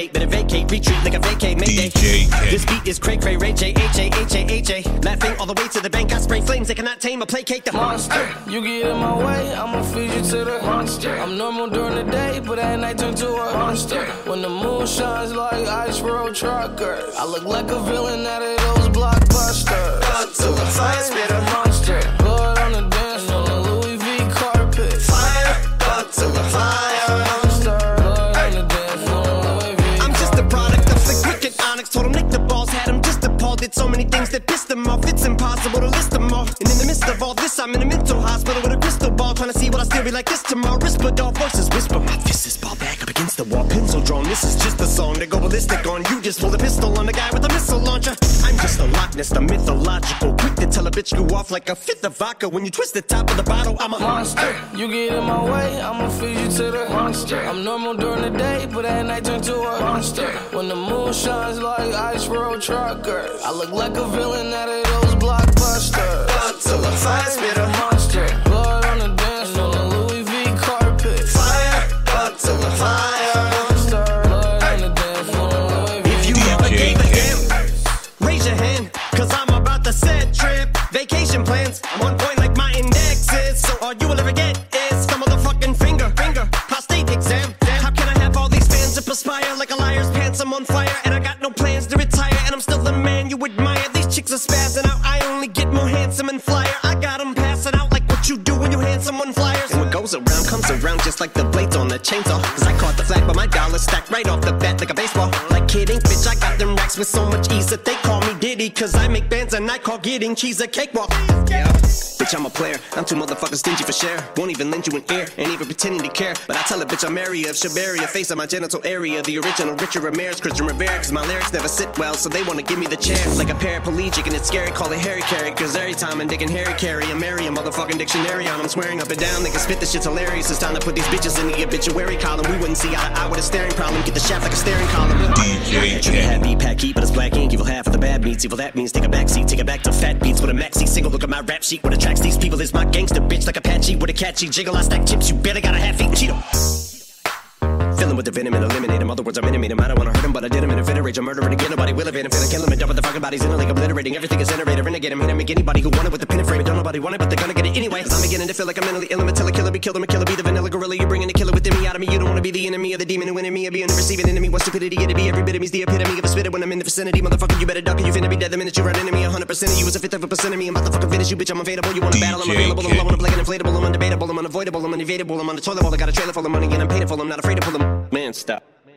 placate, better vacate, retreat like a vacate, mayday. This beat is cray cray, Ray J, H A, H A, H A. Laughing all the way to the bank, I spray flames, they cannot tame or placate the monster. You get in my way, I'ma feed you to the monster. I'm normal during the day, but at night turn to a monster. When the moon shines like ice road truckers, I look like a villain out of those blockbusters. Got to the fire, spit a monster. Blood on the dance floor, the Louis V carpet. Fire, got to the fire, monster. Blood on the dance floor, Louis V. I'm just a product of the cricket onyx. Told him Nick the balls, had him just appalled. Did so many things that pissed him off. It's impossible to list them all. And in the midst of all this, I'm in a mental hospital with a crystal ball, trying to see what I still be like this tomorrow. Whisper, dog voices whisper. My fist is ball back up against the wall, pencil drawn. This is just a song to go ballistic on. You just pull a pistol on the guy with a missile launcher. I'm just a Loch Ness, the mythological. Quick to tell a bitch go off like a fifth of vodka. When you twist the top of the bottle, I'm a monster. You get in my way, I'ma feed you to the monster. I'm normal during the day, but at night turn to a monster. When the moon shines like ice road truckers, I look like a villain out of those blockbusters. Got to the fire, spit a monster. Blood on the dance floor, the Louis V carpet. Fire, got to the fire, monster. Blood on the dance floor, Louis V. If you ever gave a damn, raise your hand, cause I'm about to set trip. Vacation plans, I'm on point like my index is. So all you will ever get is some motherfucking finger, finger, prostate exam. Damn, how can I have all these fans that perspire like a liar's pants? I'm on fire and I got no plans to retire, and I'm still the man you admire. These chicks are spazzing out, I only get more handsome and flyer. I got them passing out like what you do when you hand someone flyers. And what goes around comes around just like the blades on the chainsaw. Cause I caught the flag, but my dollar stacked right off the bat like a baseball. Like Kid Ink, bitch, I got them racks with so much ease that they call me Diddy. Cause I make bands and I call getting cheese a cakewalk. Yeah, bitch, I'm a player, I'm too motherfucking stingy for share. Won't even lend you an ear, ain't even pretending to care. But I tell a bitch I'm area of Shabaria, face on my genital area. The original Richard Ramirez, Christian Rivera. Cause my lyrics never sit well, so they wanna give me the chair. Like a paraplegic and it's scary, call it Harry Carry. Cause every time I'm digging Harry Carry, I'm Mary, a motherfucking dictionary on. I'm swearing up and down, they can spit, this shit's hilarious. It's time to put these bitches in the obituary column. We wouldn't see eye to eye with a staring problem. Get the shaft like a staring column. D J Trigger happy, pack heat, but it's black ink. Evil half of the bad meats. Evil that means take a backseat, take it back to fat beats with a maxi single. Look at my rap sheet. What attracts these people is my gangster bitch like Apache with a catchy jiggle. I stack chips, you better got a half eaten Cheeto. Filling with the venom and eliminate him. Other words, I'm intimate him. I don't wanna hurt him, but I did him in a fit of rage. I'm murdering again. Nobody will evade him. Feeling kill him and dump the fucking bodies in a lake, obliterating everything is generator. Renegade him, hit him, make anybody who want it with the pin and frame it. Don't nobody want it, but they're gonna get it anyway. Cause I'm beginning to feel like I'm mentally ill. I'm until a killer be killed. I'm a killer, be the vanilla gorilla. You're bringing a killer within me out of me. You don't wanna be the enemy of the demon who in me. Or being the receiving enemy. What stupidity it'd be. Every bit of me's the epitome of a spitter when I'm in the vicinity. Motherfucker, you better duck or you finna be dead the minute you run into me. one hundred percent of you is a fifth of a percent of me. I'm about to fucking finish you, bitch. I'm available. You wanna battle? I'm available. I'm blowing up like an inflatable. I'm undebatable. I'm unavoidable. I'm unavoidable. I'm on the toilet bowl. I got a trailer full of money and I'm paid for. I'm not afraid to pull them. Man, stop.